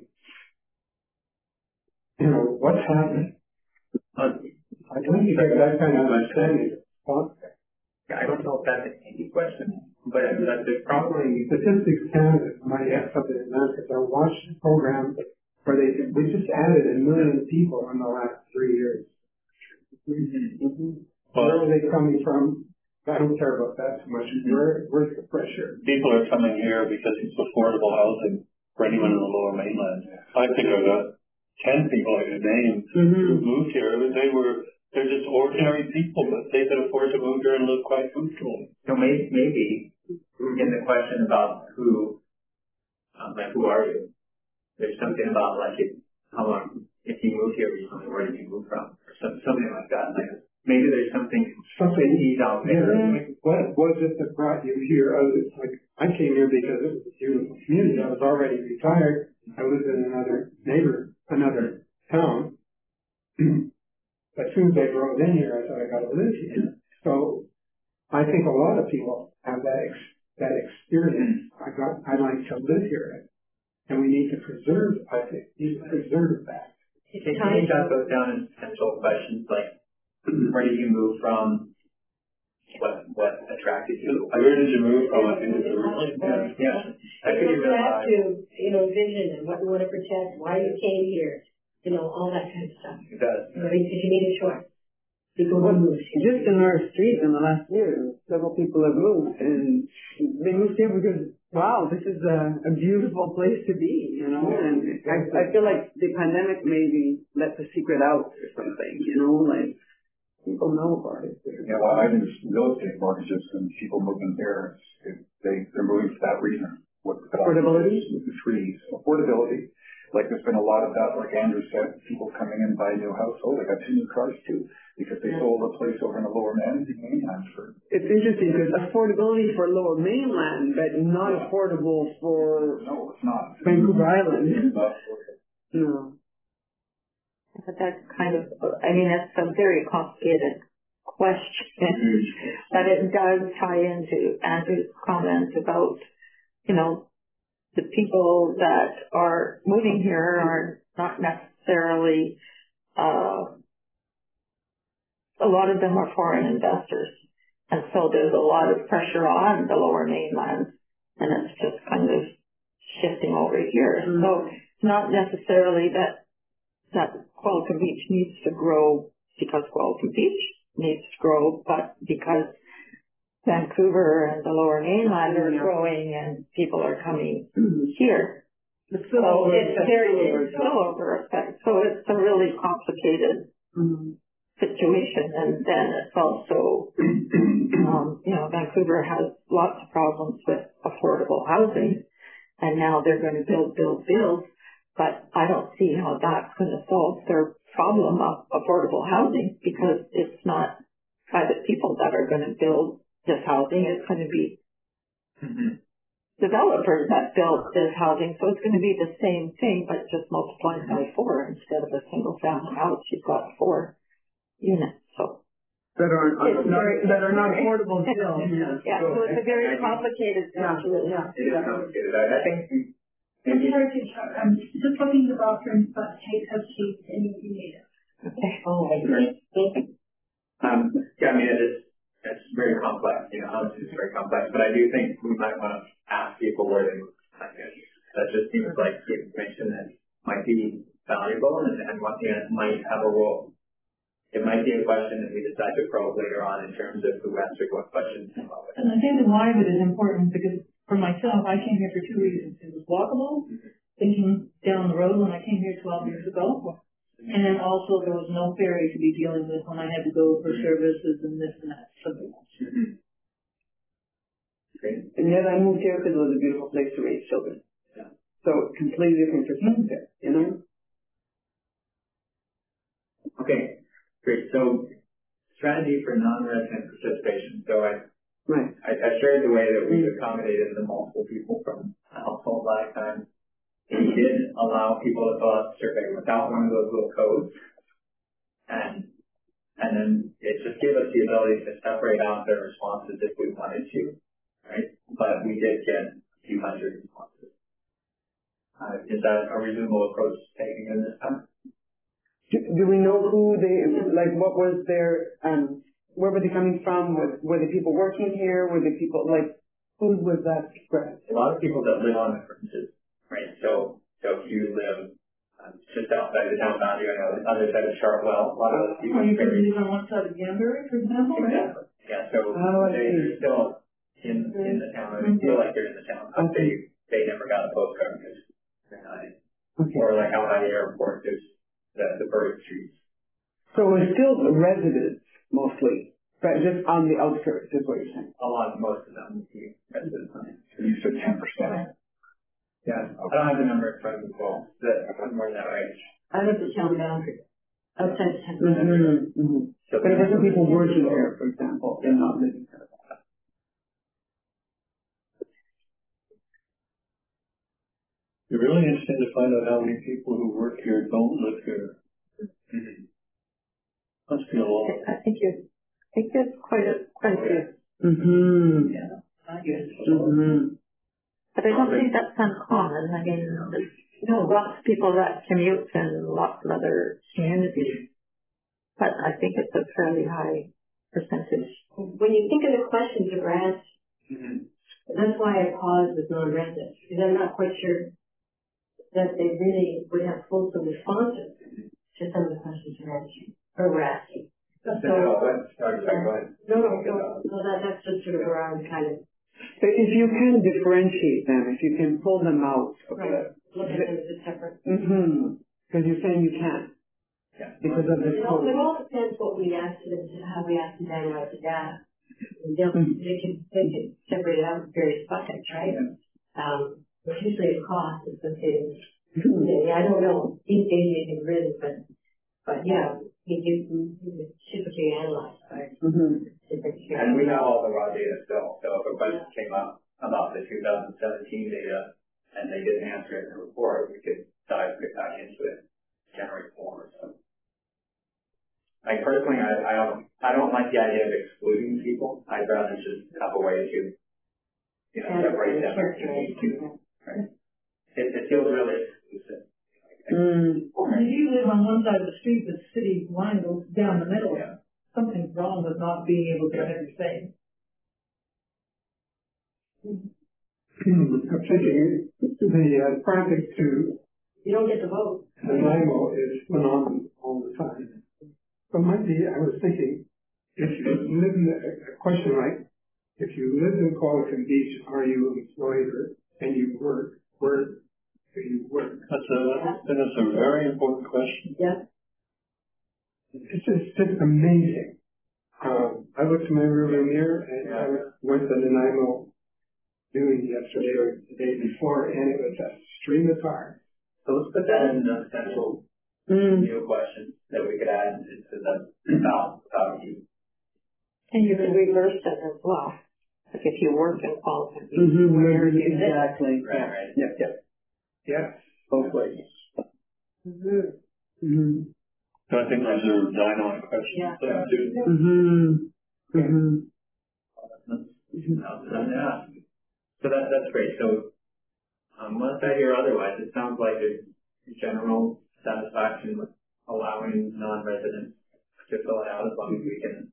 What's happening? I don't think that kind of understanding. I don't know if that's an easy question, but there's probably Statistics Canada might have something in that, because I watched the program where we just added 1 million people in the last 3 years. Where are they coming from? I don't care about that too much. Where's the pressure? People are coming here because it's affordable housing for anyone in the Lower Mainland. I think I've got 10 people I could name who moved here. They're just ordinary people, but they could afford to move here and live quite comfortably. So maybe in the question about who are you? There's something about how long, if you moved here recently, where did you move from? Or something like that. Maybe there's something out there. What was it that brought you here? I came here because it was a beautiful community. I was already retired. I was in another town. As soon as I drove in here, I thought I got to live here. So I think a lot of people have that experience. I like to live here, and we need to preserve. I think we need to preserve that. Can you jot those down in potential questions like where did you move from? What attracted you? Where did you move from? I think it's a really yeah. It comes back to vision and what you want to protect, why you came here. all that kind of stuff. It does. Because you need a choice. People will move. Just in our street in the last year, several people have moved, and they moved here because, wow, this is a beautiful place to be, and I feel like the pandemic maybe let the secret out or something, like people know about it. Yeah, well, I do real estate mortgages, and people moving here, they're moving for that reason. Affordability? The trees. Affordability. Like there's been a lot of that, like Andrew said, people coming in buy a new house. Oh, they got 2 new cars too, because they sold a place over in the Lower Mainland for. It's interesting because affordability for Lower Mainland, but not affordable for. No, it's not. Vancouver Island. It's not affordable. No. But that's kind of, it's a very complicated question, but it does tie into Andrew's comment about, the people that are moving here are not necessarily, a lot of them are foreign investors. And so there's a lot of pressure on the Lower Mainland, and it's just kind of shifting over here. Mm-hmm. So it's not necessarily that Qualicum Beach needs to grow because Qualicum Beach needs to grow, but because Vancouver and the Lower Mainland are growing and people are coming here. So it's a spillover effect. So it's a really complicated situation. And then it's also, Vancouver has lots of problems with affordable housing. And now they're going to build. But I don't see how that's going to solve their problem of affordable housing, because it's not private people that are going to build this housing. It's going to be developers that build this housing. So it's going to be the same thing, but just multiplied by 4 instead of a single family house. You've got 4 units. So that are not affordable still. Yeah, so it's a very complicated situation. Yeah. It is complicated. I think. I'm sorry to interrupt. I'm just looking at the bathrooms, but Kate has changed and you need it. Okay. Oh, I agree. It's very complex. Obviously it's very complex, but I do think we might want to ask people where they move. That just seems like information that might be valuable and one thing that might have a role. It might be a question that we decide to probe later on in terms of who answered what questions. And I think the why of it is important because for myself, I came here for 2 reasons. It was walkable, thinking down the road when I came here 12 years ago. And then also there was no ferry to be dealing with when I had to go for services and this and that, something else. Great. And yet I moved here because it was a beautiful place to raise children. Yeah. So completely different perspective, Okay, great. So strategy for non-resident participation. So I shared the way that we accommodated the multiple people from a household last time. We did allow people to fill out the survey without one of those little codes. And then it just gave us the ability to separate out their responses if we wanted to, right? But we did get a few hundred responses. Is that a reasonable approach to taking in this time? Do we know who what was their, where were they coming from? Were the people working here? Were the people, who was that spread? A lot of people that live on the fringes. Right, so if you live just outside the town boundary on the other side of Chartwell, a lot of those people. You could live on one side of Danbury, for example, exactly. Right? Yeah, so they're still in the town, and they feel like they're in the town, but they never got a postcard because they're not in. Okay. Or like out by the airport, there's the bird streets. So it's still residents mostly, but just on the outskirts is what you're saying. Most of them would be residents on it. So you said 10%. Yeah, I don't have the number in front of me, Paul. I'm more than that right. I live the town boundary. Outside the town boundary. So but it wasn't people working there, for example, and not living there. You're really interested to find out how many people who work here don't live here. Must be a lot. I think there's quite a few. Yeah. But I don't think that's uncommon. I mean, there's lots of people that commute in lots of other communities. But I think it's a fairly high percentage. When you think of the questions that were asked, that's why I paused with non-residents, because I'm not quite sure that they really would have fulsome responses to some of the questions we're asking. No, that's just sort of where I'm kind of. But if you can differentiate them, if you can pull them out. Right. Look at them as separate. Because you're saying you can't. Yeah. Because of this code. It all depends what we ask them to, how we ask them to analyze the data. They can separate it out in various buckets, right? But usually the cost is associated. I don't know these days anything really, but yeah, you typically analyze, right? And we have all the raw data still. So if a question came up about the 2017 data and they didn't answer it in the report, we could dive back into it, generate more. So, like personally, I don't like the idea of excluding people. I'd rather just have a way to, separate them if you need to. Right? It feels really exclusive. If you live on one side of the street, the city line goes down the middle. Yeah. Something's wrong with not being able to have your say. I'm thinking the traffic to You don't get to vote. Nanaimo is phenomenal all the time. But I was thinking, if you live in a question like, if you live in Qualicum Beach, are you employed and you work, where do you work? That's a very important question. Yeah. It's just amazing. I looked in my rearview mirror and I went to Nanaimo doing yesterday or the day before, and it was a stream of cars. So let's put that in the potential new questions that we could add into the ballot you. And you can reverse it as well. Like if you work in Qualicum, Where do you exactly? Right. Yep. Yeah. Both ways. So I think those are dynamic questions. Yeah. So that's great. So unless I hear otherwise, it sounds like there's general satisfaction with allowing non-residents to fill it out as long as we can.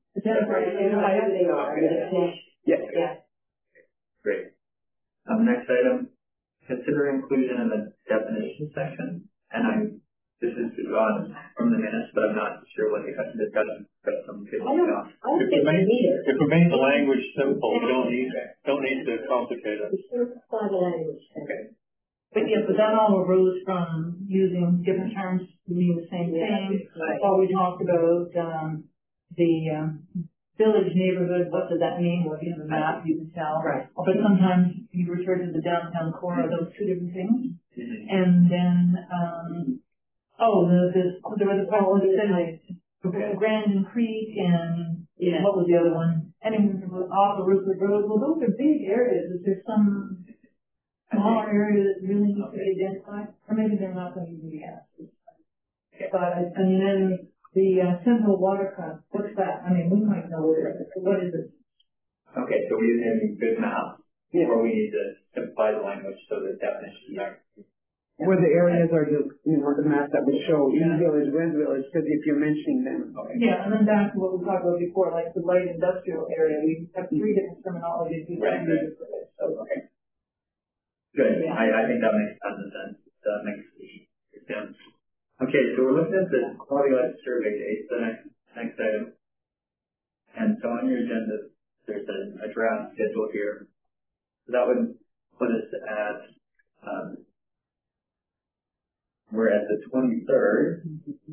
Yeah. Great. Next item, consider inclusion in the definition section. And this is from the minutes, but I'm not sure what the discussion. If we make the language simple, we don't need to complicate it. Okay. But that all arose from using different terms to mean the same thing. Or we talked about the village neighborhood. What does that mean? Well, if you have a map, you can tell. Right. But sometimes you refer to the downtown core. Are those two different things? And then there was a problem with Grandin Creek and what was the other one? And it was off of Rupert Road. Well, those are big areas. Is there some small area that really needs to be identified? Or maybe they're not going to be asked. But, and then the Central Waterfront, what's that? I mean, we might know what it is. What is it? Okay, so we're using good math, or we need to simplify the language so the definitions are. Where the areas are just, the map that would show East Village, West Village, because if you're mentioning them. Okay. Yeah, and then back to what we talked about before, like the light industrial area, we have three different terminologies. Right. So, okay. Good. Yeah. I think that makes tons of sense. That makes sense. Okay, so we're looking at the quality life survey date, the next item. And so on your agenda, there's a draft schedule here. So that would put us at, we're at the 23rd.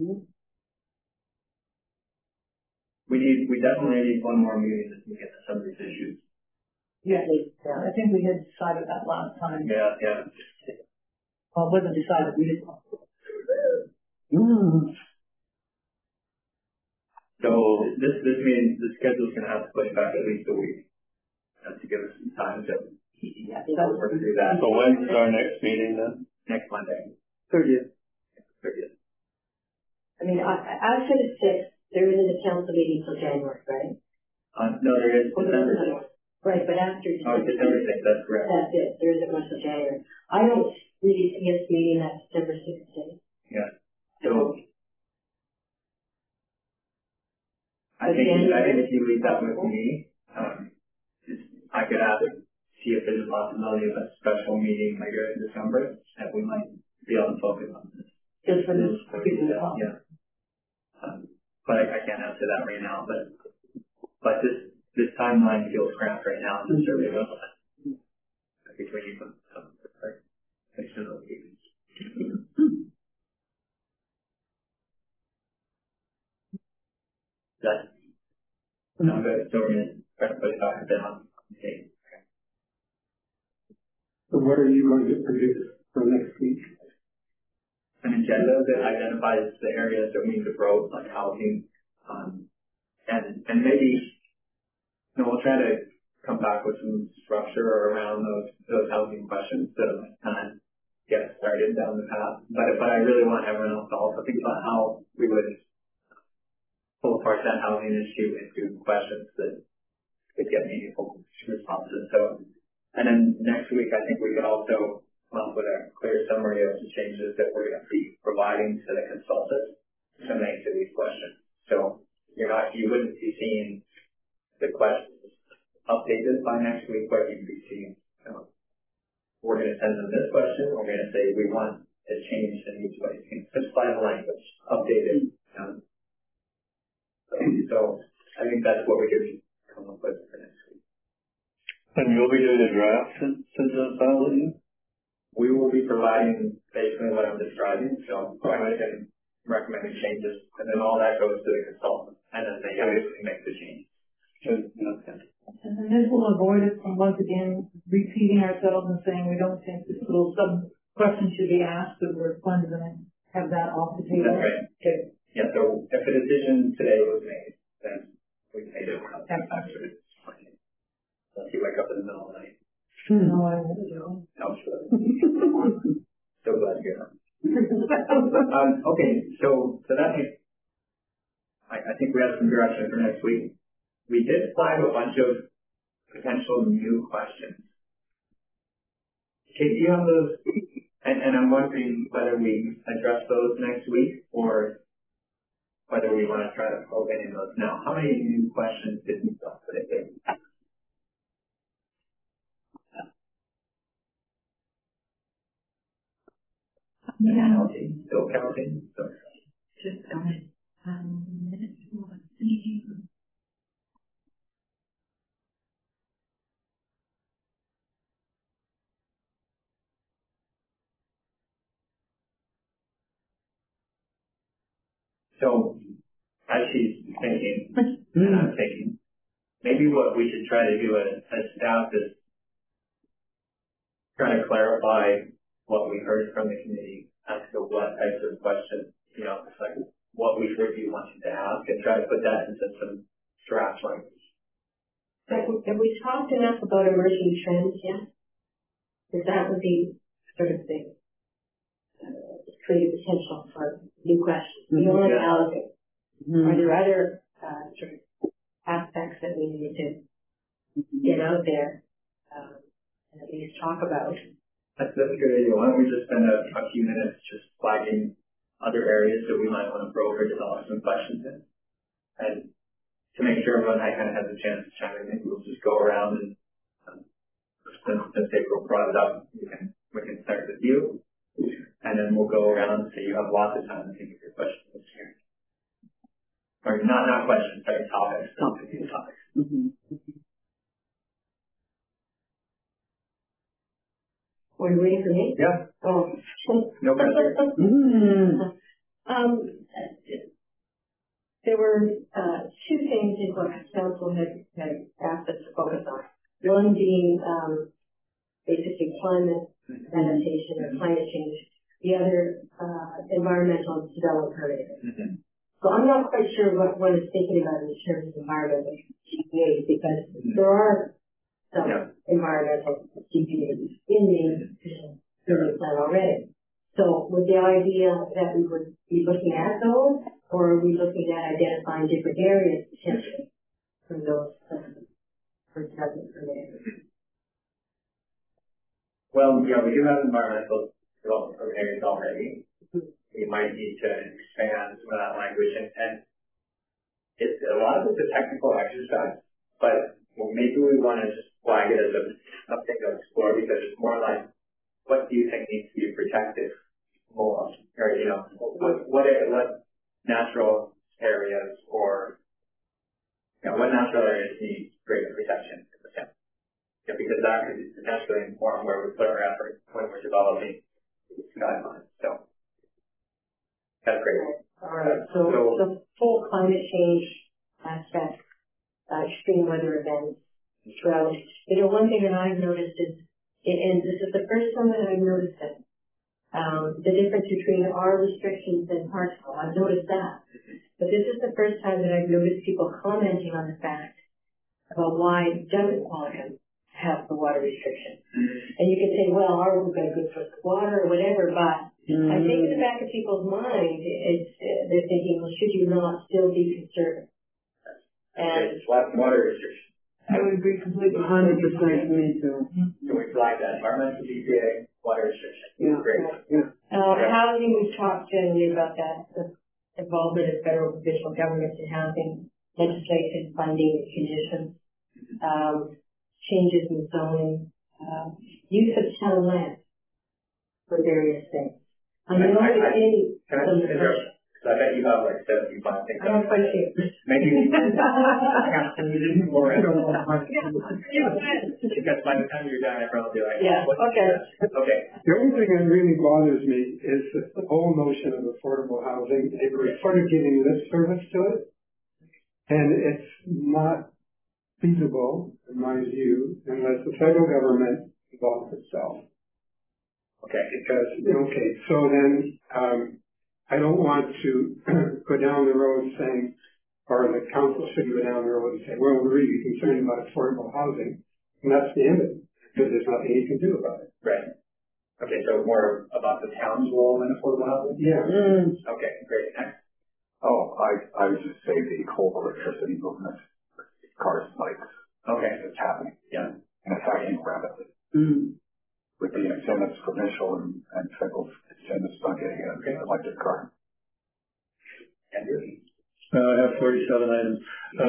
We definitely need one more meeting to get to some of these issues. Yeah, I think we had decided that last time. Yeah. Well, it wasn't decided, we didn't. So this means the schedule's going to have to push back at least a week to give us some time to work through that. So when's our next meeting then? Next Monday. 30th. I mean, after the 6th, there isn't a council meeting till January, right? No, there is December 6th. Right, but after December 6th, that's correct. That's it. There isn't much till January. I don't really see us meeting that December 6th day. Yeah. So I think if you leave that with me, I could see if there's a possibility of a special meeting later in December that we might be able to focus on this. Just for this particular topic. Yeah. But I can't answer that right now. But this timeline feels cramped right now in the survey between you and some external agents. That's not good. So we're going to try to put it back a bit on the tape. So what are you going to produce for next week? An agenda that identifies the areas that we need to grow, like housing, and maybe we'll try to come back with some structure around those housing questions to kind of get started down the path. But I really want everyone else to also think about how we would pull apart that housing issue into questions that could get meaningful responses. So, and then next week, I think we could also come up with a clear summary of the changes that we're going to be providing to the consultant to make to these questions. So you wouldn't be seeing the questions updated by next week, but you'd be seeing, we're going to send them this question. We're going to say we want it changed in these ways. Simplify the language, update it. So I think that's what we could come up with for next week. And you'll be doing a draft and send it out to you? We will be providing basically what I'm describing, so I can recommend changes, and then all that goes to the consultant, and then they obviously make the change. And this will avoid us from once again repeating ourselves and saying we don't think this little sub-question should be asked, but we're going to have that off the table. That's right. Okay. Yeah, so if a decision today was made, then we made it. We're not after it. Unless you wake up in the middle of the night. No, I won't do. No, sure. So glad you're here. Okay, so that means I think we have some direction for next week. We did flag a bunch of potential new questions. Kate, do you have those? And I'm wondering whether we address those next week or whether we want to try to probe any of those now. How many new questions did we talk today? Yeah. Still counting. So. Just going. So, as she's thinking, and I'm thinking, maybe what we should try to do as staff is try to clarify what we heard from the committee as to what types of questions, like what we heard you wanted to ask, and try to put that into some draft language. Have we talked enough about emerging trends yet? Because that would be sort of the create potential for new questions. We only allocate. Are there other sort of aspects that we need to get out there and at least talk about? That's a good idea. Why don't we just spend a few minutes just flagging other areas that we might want to probe or develop some questions in. And to make sure everyone kind of has a chance to chime in, maybe we'll just go around and since April brought it up, we can start with you. And then we'll go around so you have lots of time to think of your questions this year. Or not questions, sorry, topics. Topics. Mm-hmm. Were you waiting for me? Yeah. Oh. No pressure. There were two things in what council had asked us to focus on. One being basically climate adaptation or climate change. The other, environmental development permitting. Mm-hmm. So I'm not quite sure what one is thinking about in terms of environmental GPAs because there are some environmental GPAs in the survey plan already. So with the idea that we would be looking at those, or are we looking at identifying different areas potentially for those for development permitting? Well, yeah, we do have environmental development areas already. We might need to expand some of that language, and it's a lot of it's a technical exercise, but maybe we want to just flag it as a thing to explore because it's more like, what do you think needs to be protected or, you know, what natural areas or, you know, what natural areas need greater protection in the town? Yeah, because that could potentially inform where we put our effort when we're developing these guidelines. So that's great. All right. So the full climate change aspect, extreme weather events, drought. You know, one thing that I've noticed is, and this is the first time that I've noticed it, the difference between our restrictions and Hartsville. I've noticed that. But this is the first time that I've noticed people commenting on the fact about why doesn't Quantum have the water restriction. And you can say, well, we've got a good source of water or whatever, but I think in the back of people's mind, they're thinking, well, should you not still be concerned? And water restriction. I would agree completely, 100%. Me too. So we flag that environmental EPA, water restriction. Yeah. Great. Yeah. Housing, we've talked generally about that, the involvement of federal and provincial governments in housing, legislation, funding, conditions, changes in zoning, use of town land for various things. I know it's in some discussion. I bet you have like 75 things. I have quite a few. Maybe you didn't more. Because by the time you're done, everyone will be like, yeah, okay. Okay. The only thing that really bothers me is the whole notion of affordable housing. We're sort of giving lip service to it, and it's not feasible, in my view, unless the federal government involves itself. Okay. Because, okay, so then I don't want to go down the road saying, or the council shouldn't go down the road and say, well, we're really concerned about affordable housing. And that's the end of it, because there's nothing you can do about it. Right. Okay, so more about the town's role in affordable housing? Yeah. Okay, great. Next. Oh, I would just say the whole electricity movement, cars, bikes. Okay. It's happening. Yeah. And it's happening rapidly. With the incentives, provincial and federal incentives on getting an electric car. I have 47 items.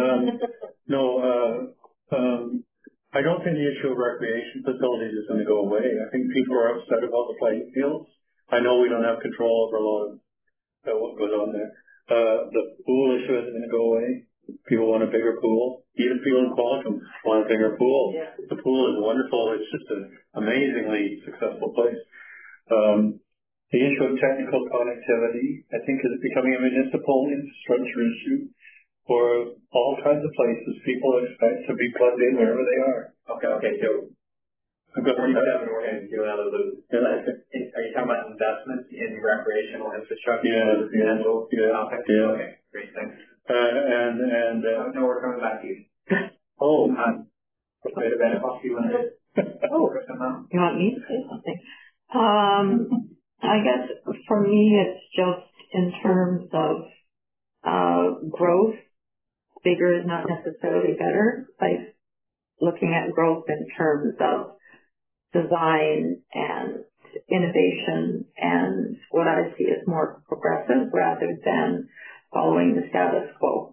I don't think the issue of recreation facilities is going to go away. I think people are upset about the playing fields. I know we don't have control over a lot of what goes on there. The pool issue isn't going to go away. People want a bigger pool. Even people in Quantum want a bigger pool. Yeah. The pool is wonderful. It's just an amazingly successful place. The issue of technical connectivity, I think, is becoming a municipal infrastructure issue for all kinds of places. People expect to be plugged in wherever they are. Okay, so I've got 47 we're going to do out of those. Are you talking about investments in recreational infrastructure? Yeah. Okay, great, thanks. No, we're coming back to you. Oh. Wait a minute, I'll see you later. You want me to say something? I guess for me it's just in terms of growth. Bigger is not necessarily better. Like looking at growth in terms of design and innovation and what I see as more progressive rather than following the status quo.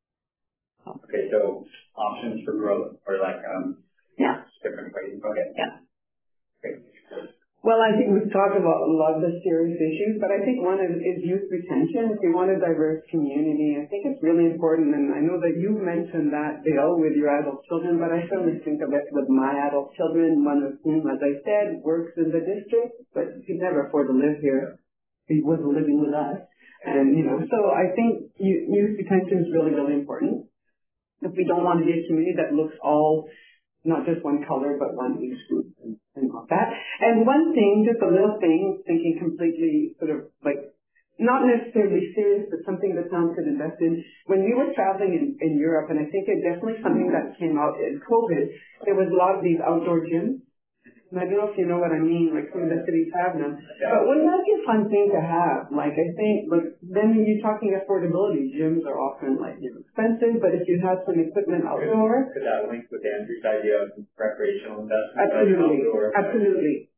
Okay, so options for growth or like different ways. Okay. Yeah. Okay. Well, I think we've talked about a lot of the serious issues, but I think one is youth retention. If you want a diverse community, I think it's really important. And I know that you mentioned that, Dale, with your adult children, but I certainly think of it with my adult children, one of whom, as I said, works in the district, but he could never afford to live here. He wasn't living with us. And, so I think youth retention is really, really important. If we don't want to be a community that looks all, not just one color, but one age group and all that. And one thing, just a little thing, thinking completely sort of like, not necessarily serious, but something that town could invest in. When we were traveling in Europe, and I think it's definitely something that came out in COVID, there was a lot of these outdoor gyms. And I don't know if you know what I mean, like some of the cities have them. But wouldn't that be a fun thing to have? Like I think, then when you're talking affordability, gyms are often expensive, but if you have some equipment outdoor. Could that link with Andrew's idea of recreational investment? Absolutely.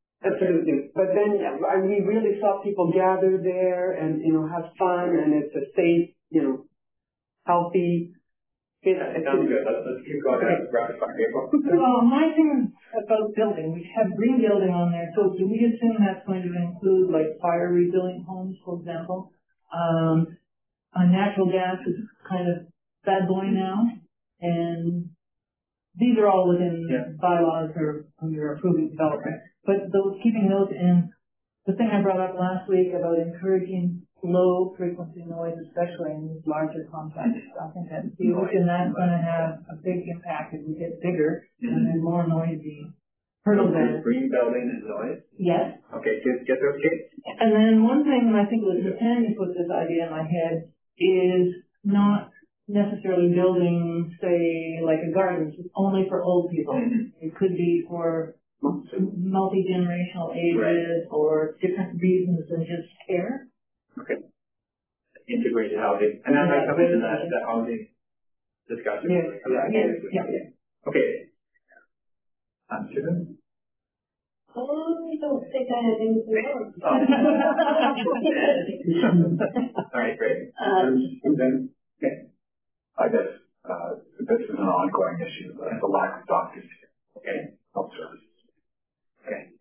But then we really saw people gather there and, have fun, and it's a safe, healthy Sounds good. Let's keep going down rapid fire, April. My thing about building, we have green building on there, so do we assume that's going to include like fire rebuilding homes, for example? Natural gas is kind of bad boy now, and these are all within bylaws or under approving development. But keeping those in, the thing I brought up last week about encouraging low frequency noise, especially in these larger complexes, I think that's huge, and that's going to have a big impact if we get bigger and then more noisy. Green building and noise? Yes. Okay, get those kids. And then one thing, and I think it was Nathaniel put this idea in my head, is not necessarily building, say, like a garden, only for old people. It could be for multi-generational ages or different reasons than just care. Okay. Integrated housing. And that might come into that housing discussion. Yeah. Okay. Susan? I don't think I have anything else. All right, great. Okay. I guess this is an ongoing issue, the lack of doctors here. Okay. Health services. Okay.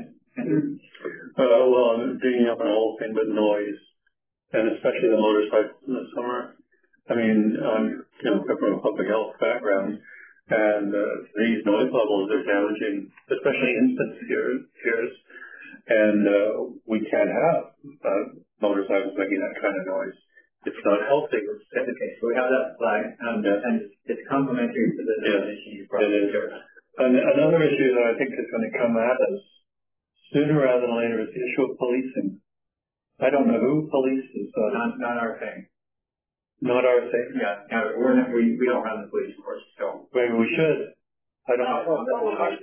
Well, I'm digging up an old thing, but noise, and especially the motorcycles in the summer. I mean, I'm from a public health background, and these noise levels are damaging, especially infant ears, and we can't have motorcycles making that kind of noise. It's not healthy. Okay, so we have that flag, and it's complementary to the definition you brought up here. And another issue that I think is going to come at us sooner rather than later is the issue of policing. I don't know who polices. Not our thing. Not our thing? Yeah, we don't run the police force, so. Maybe we should. I don't know. I don't know.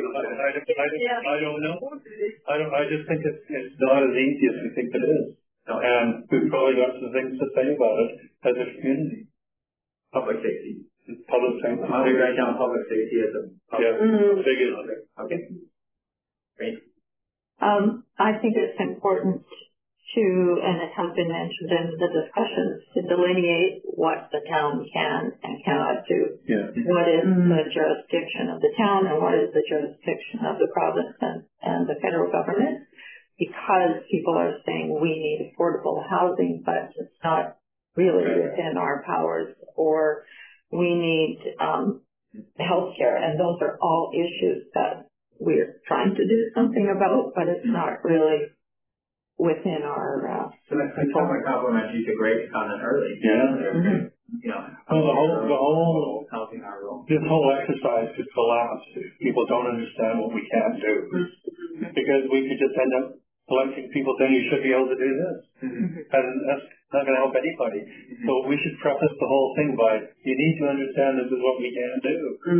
I just think it's not as easy as we think it is. No. And we've probably got some things to say about it as a community. Public safety. Public safety. I'll write down public safety as a big issue. Okay. Great. I think it's important to, and it has been mentioned in the discussions, to delineate what the town can and cannot do. Yeah. What is the jurisdiction of the town and what is the jurisdiction of the province and the federal government? Because people are saying we need affordable housing, but it's not really within our powers, or we need healthcare, and those are all issues that we're trying to do something about, but it's not really within our so that's a compliment. You did great comment early. Yeah. You know, the whole housing our role. This whole exercise could collapse if people don't understand what we can do, because we could just end up electing people saying you should be able to do this, and that's not going to help anybody. So we should preface the whole thing by, you need to understand this is what we can do.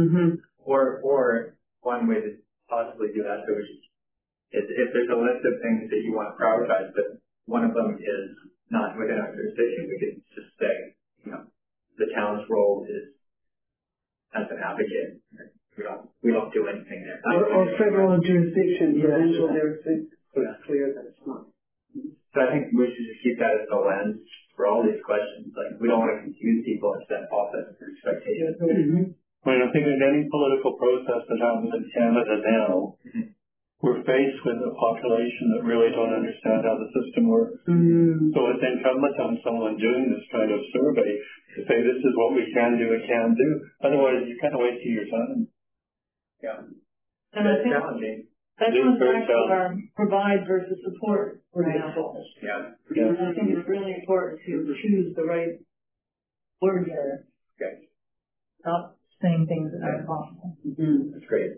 Or one way to possibly do that is if there's a list of things that you want to prioritize, but one of them is not within our jurisdiction, we could just say, the town's role is as an advocate. We don't do anything there. Or federal jurisdiction, provincial jurisdiction. So it's clear that it's not. So I think we should just keep that as a lens for all these questions. Like, we don't want to confuse people and set false expectations. I mean, I think in any political process that happens in Canada now, we're faced with a population that really don't understand how the system works. So it's incumbent on someone doing this kind of survey to say this is what we can do and can't do. Otherwise, you're kind of wasting your time. Yeah. And I think challenging. that comes back to our provide versus support, for example. Yeah. And I think it's really important to choose the right word there. Okay. Not saying things that aren't possible. That's great.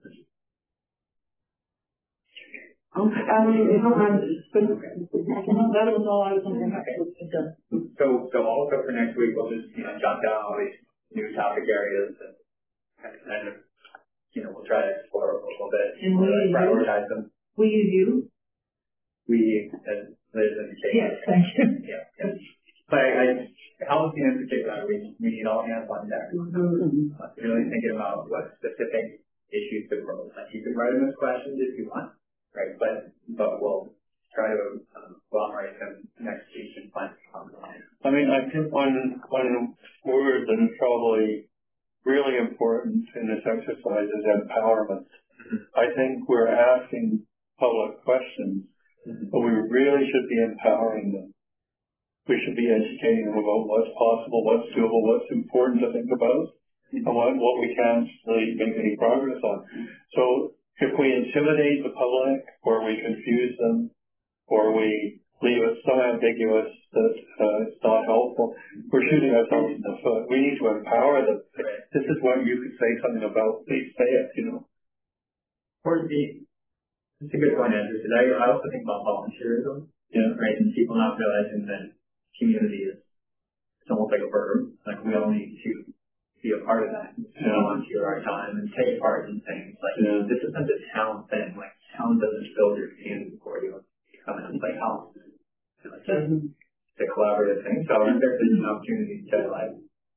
That was all I was going to say. So also for next week, we'll just, jot down all these new topic areas and kind of, we'll try to explore a little bit and prioritize them. We use you? We, as Liz indicated. Yes, thank you. Yeah. But housing in particular, we need all hands on deck. Really thinking about what specific issues to grow. Like, you can write them as questions if you want, right? But we'll try to agglomerate them next week and find some. I mean, I think one word that is probably really important in this exercise is empowerment. I think we're asking public questions, but we really should be empowering them. We should be educating them about what's possible, what's doable, what's important to think about, and what we can't really make any progress on. So if we intimidate the public, or we confuse them, or we leave it so ambiguous that it's not helpful, we're shooting ourselves in the foot. We need to empower them. This is what you could say something about. Please say it, Or it's a good point, Andrew, because I also think about volunteerism, right? And people not realizing that community is, it's almost like a verb. Like, we all need to be a part of that, volunteer our time and take part in things. Like, this isn't a town thing. Like, town doesn't build your community for you. You come in and play house. It's a collaborative thing. So I think there's an opportunity to, like,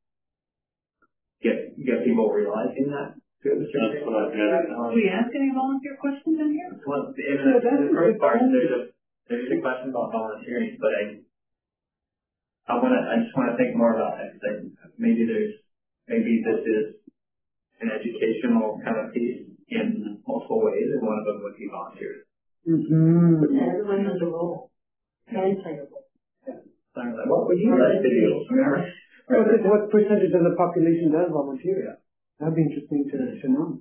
get people realizing that. Did we ask any volunteer questions in here? Well, in the first part, there's a question about volunteering, but I just want to think more about it. Like, maybe this is an educational kind of piece in multiple ways, and one of them would be volunteers. Everyone has a role. Can play a role. Like, what would you like to do? What percentage of the population does volunteer? That'd be interesting to know.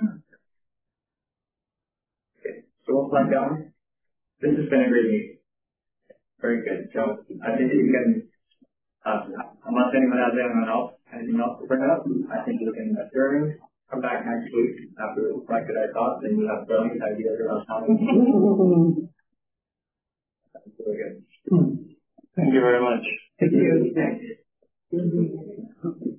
Okay, so we'll plug down. This has been a great meeting. Very good. So I think you can, unless anyone has anything else to bring up, I think you can adjourn. Come back next week after we reflected our thoughts, and we have brilliant ideas around how to do. That's really good. Thank you very much. Thank you.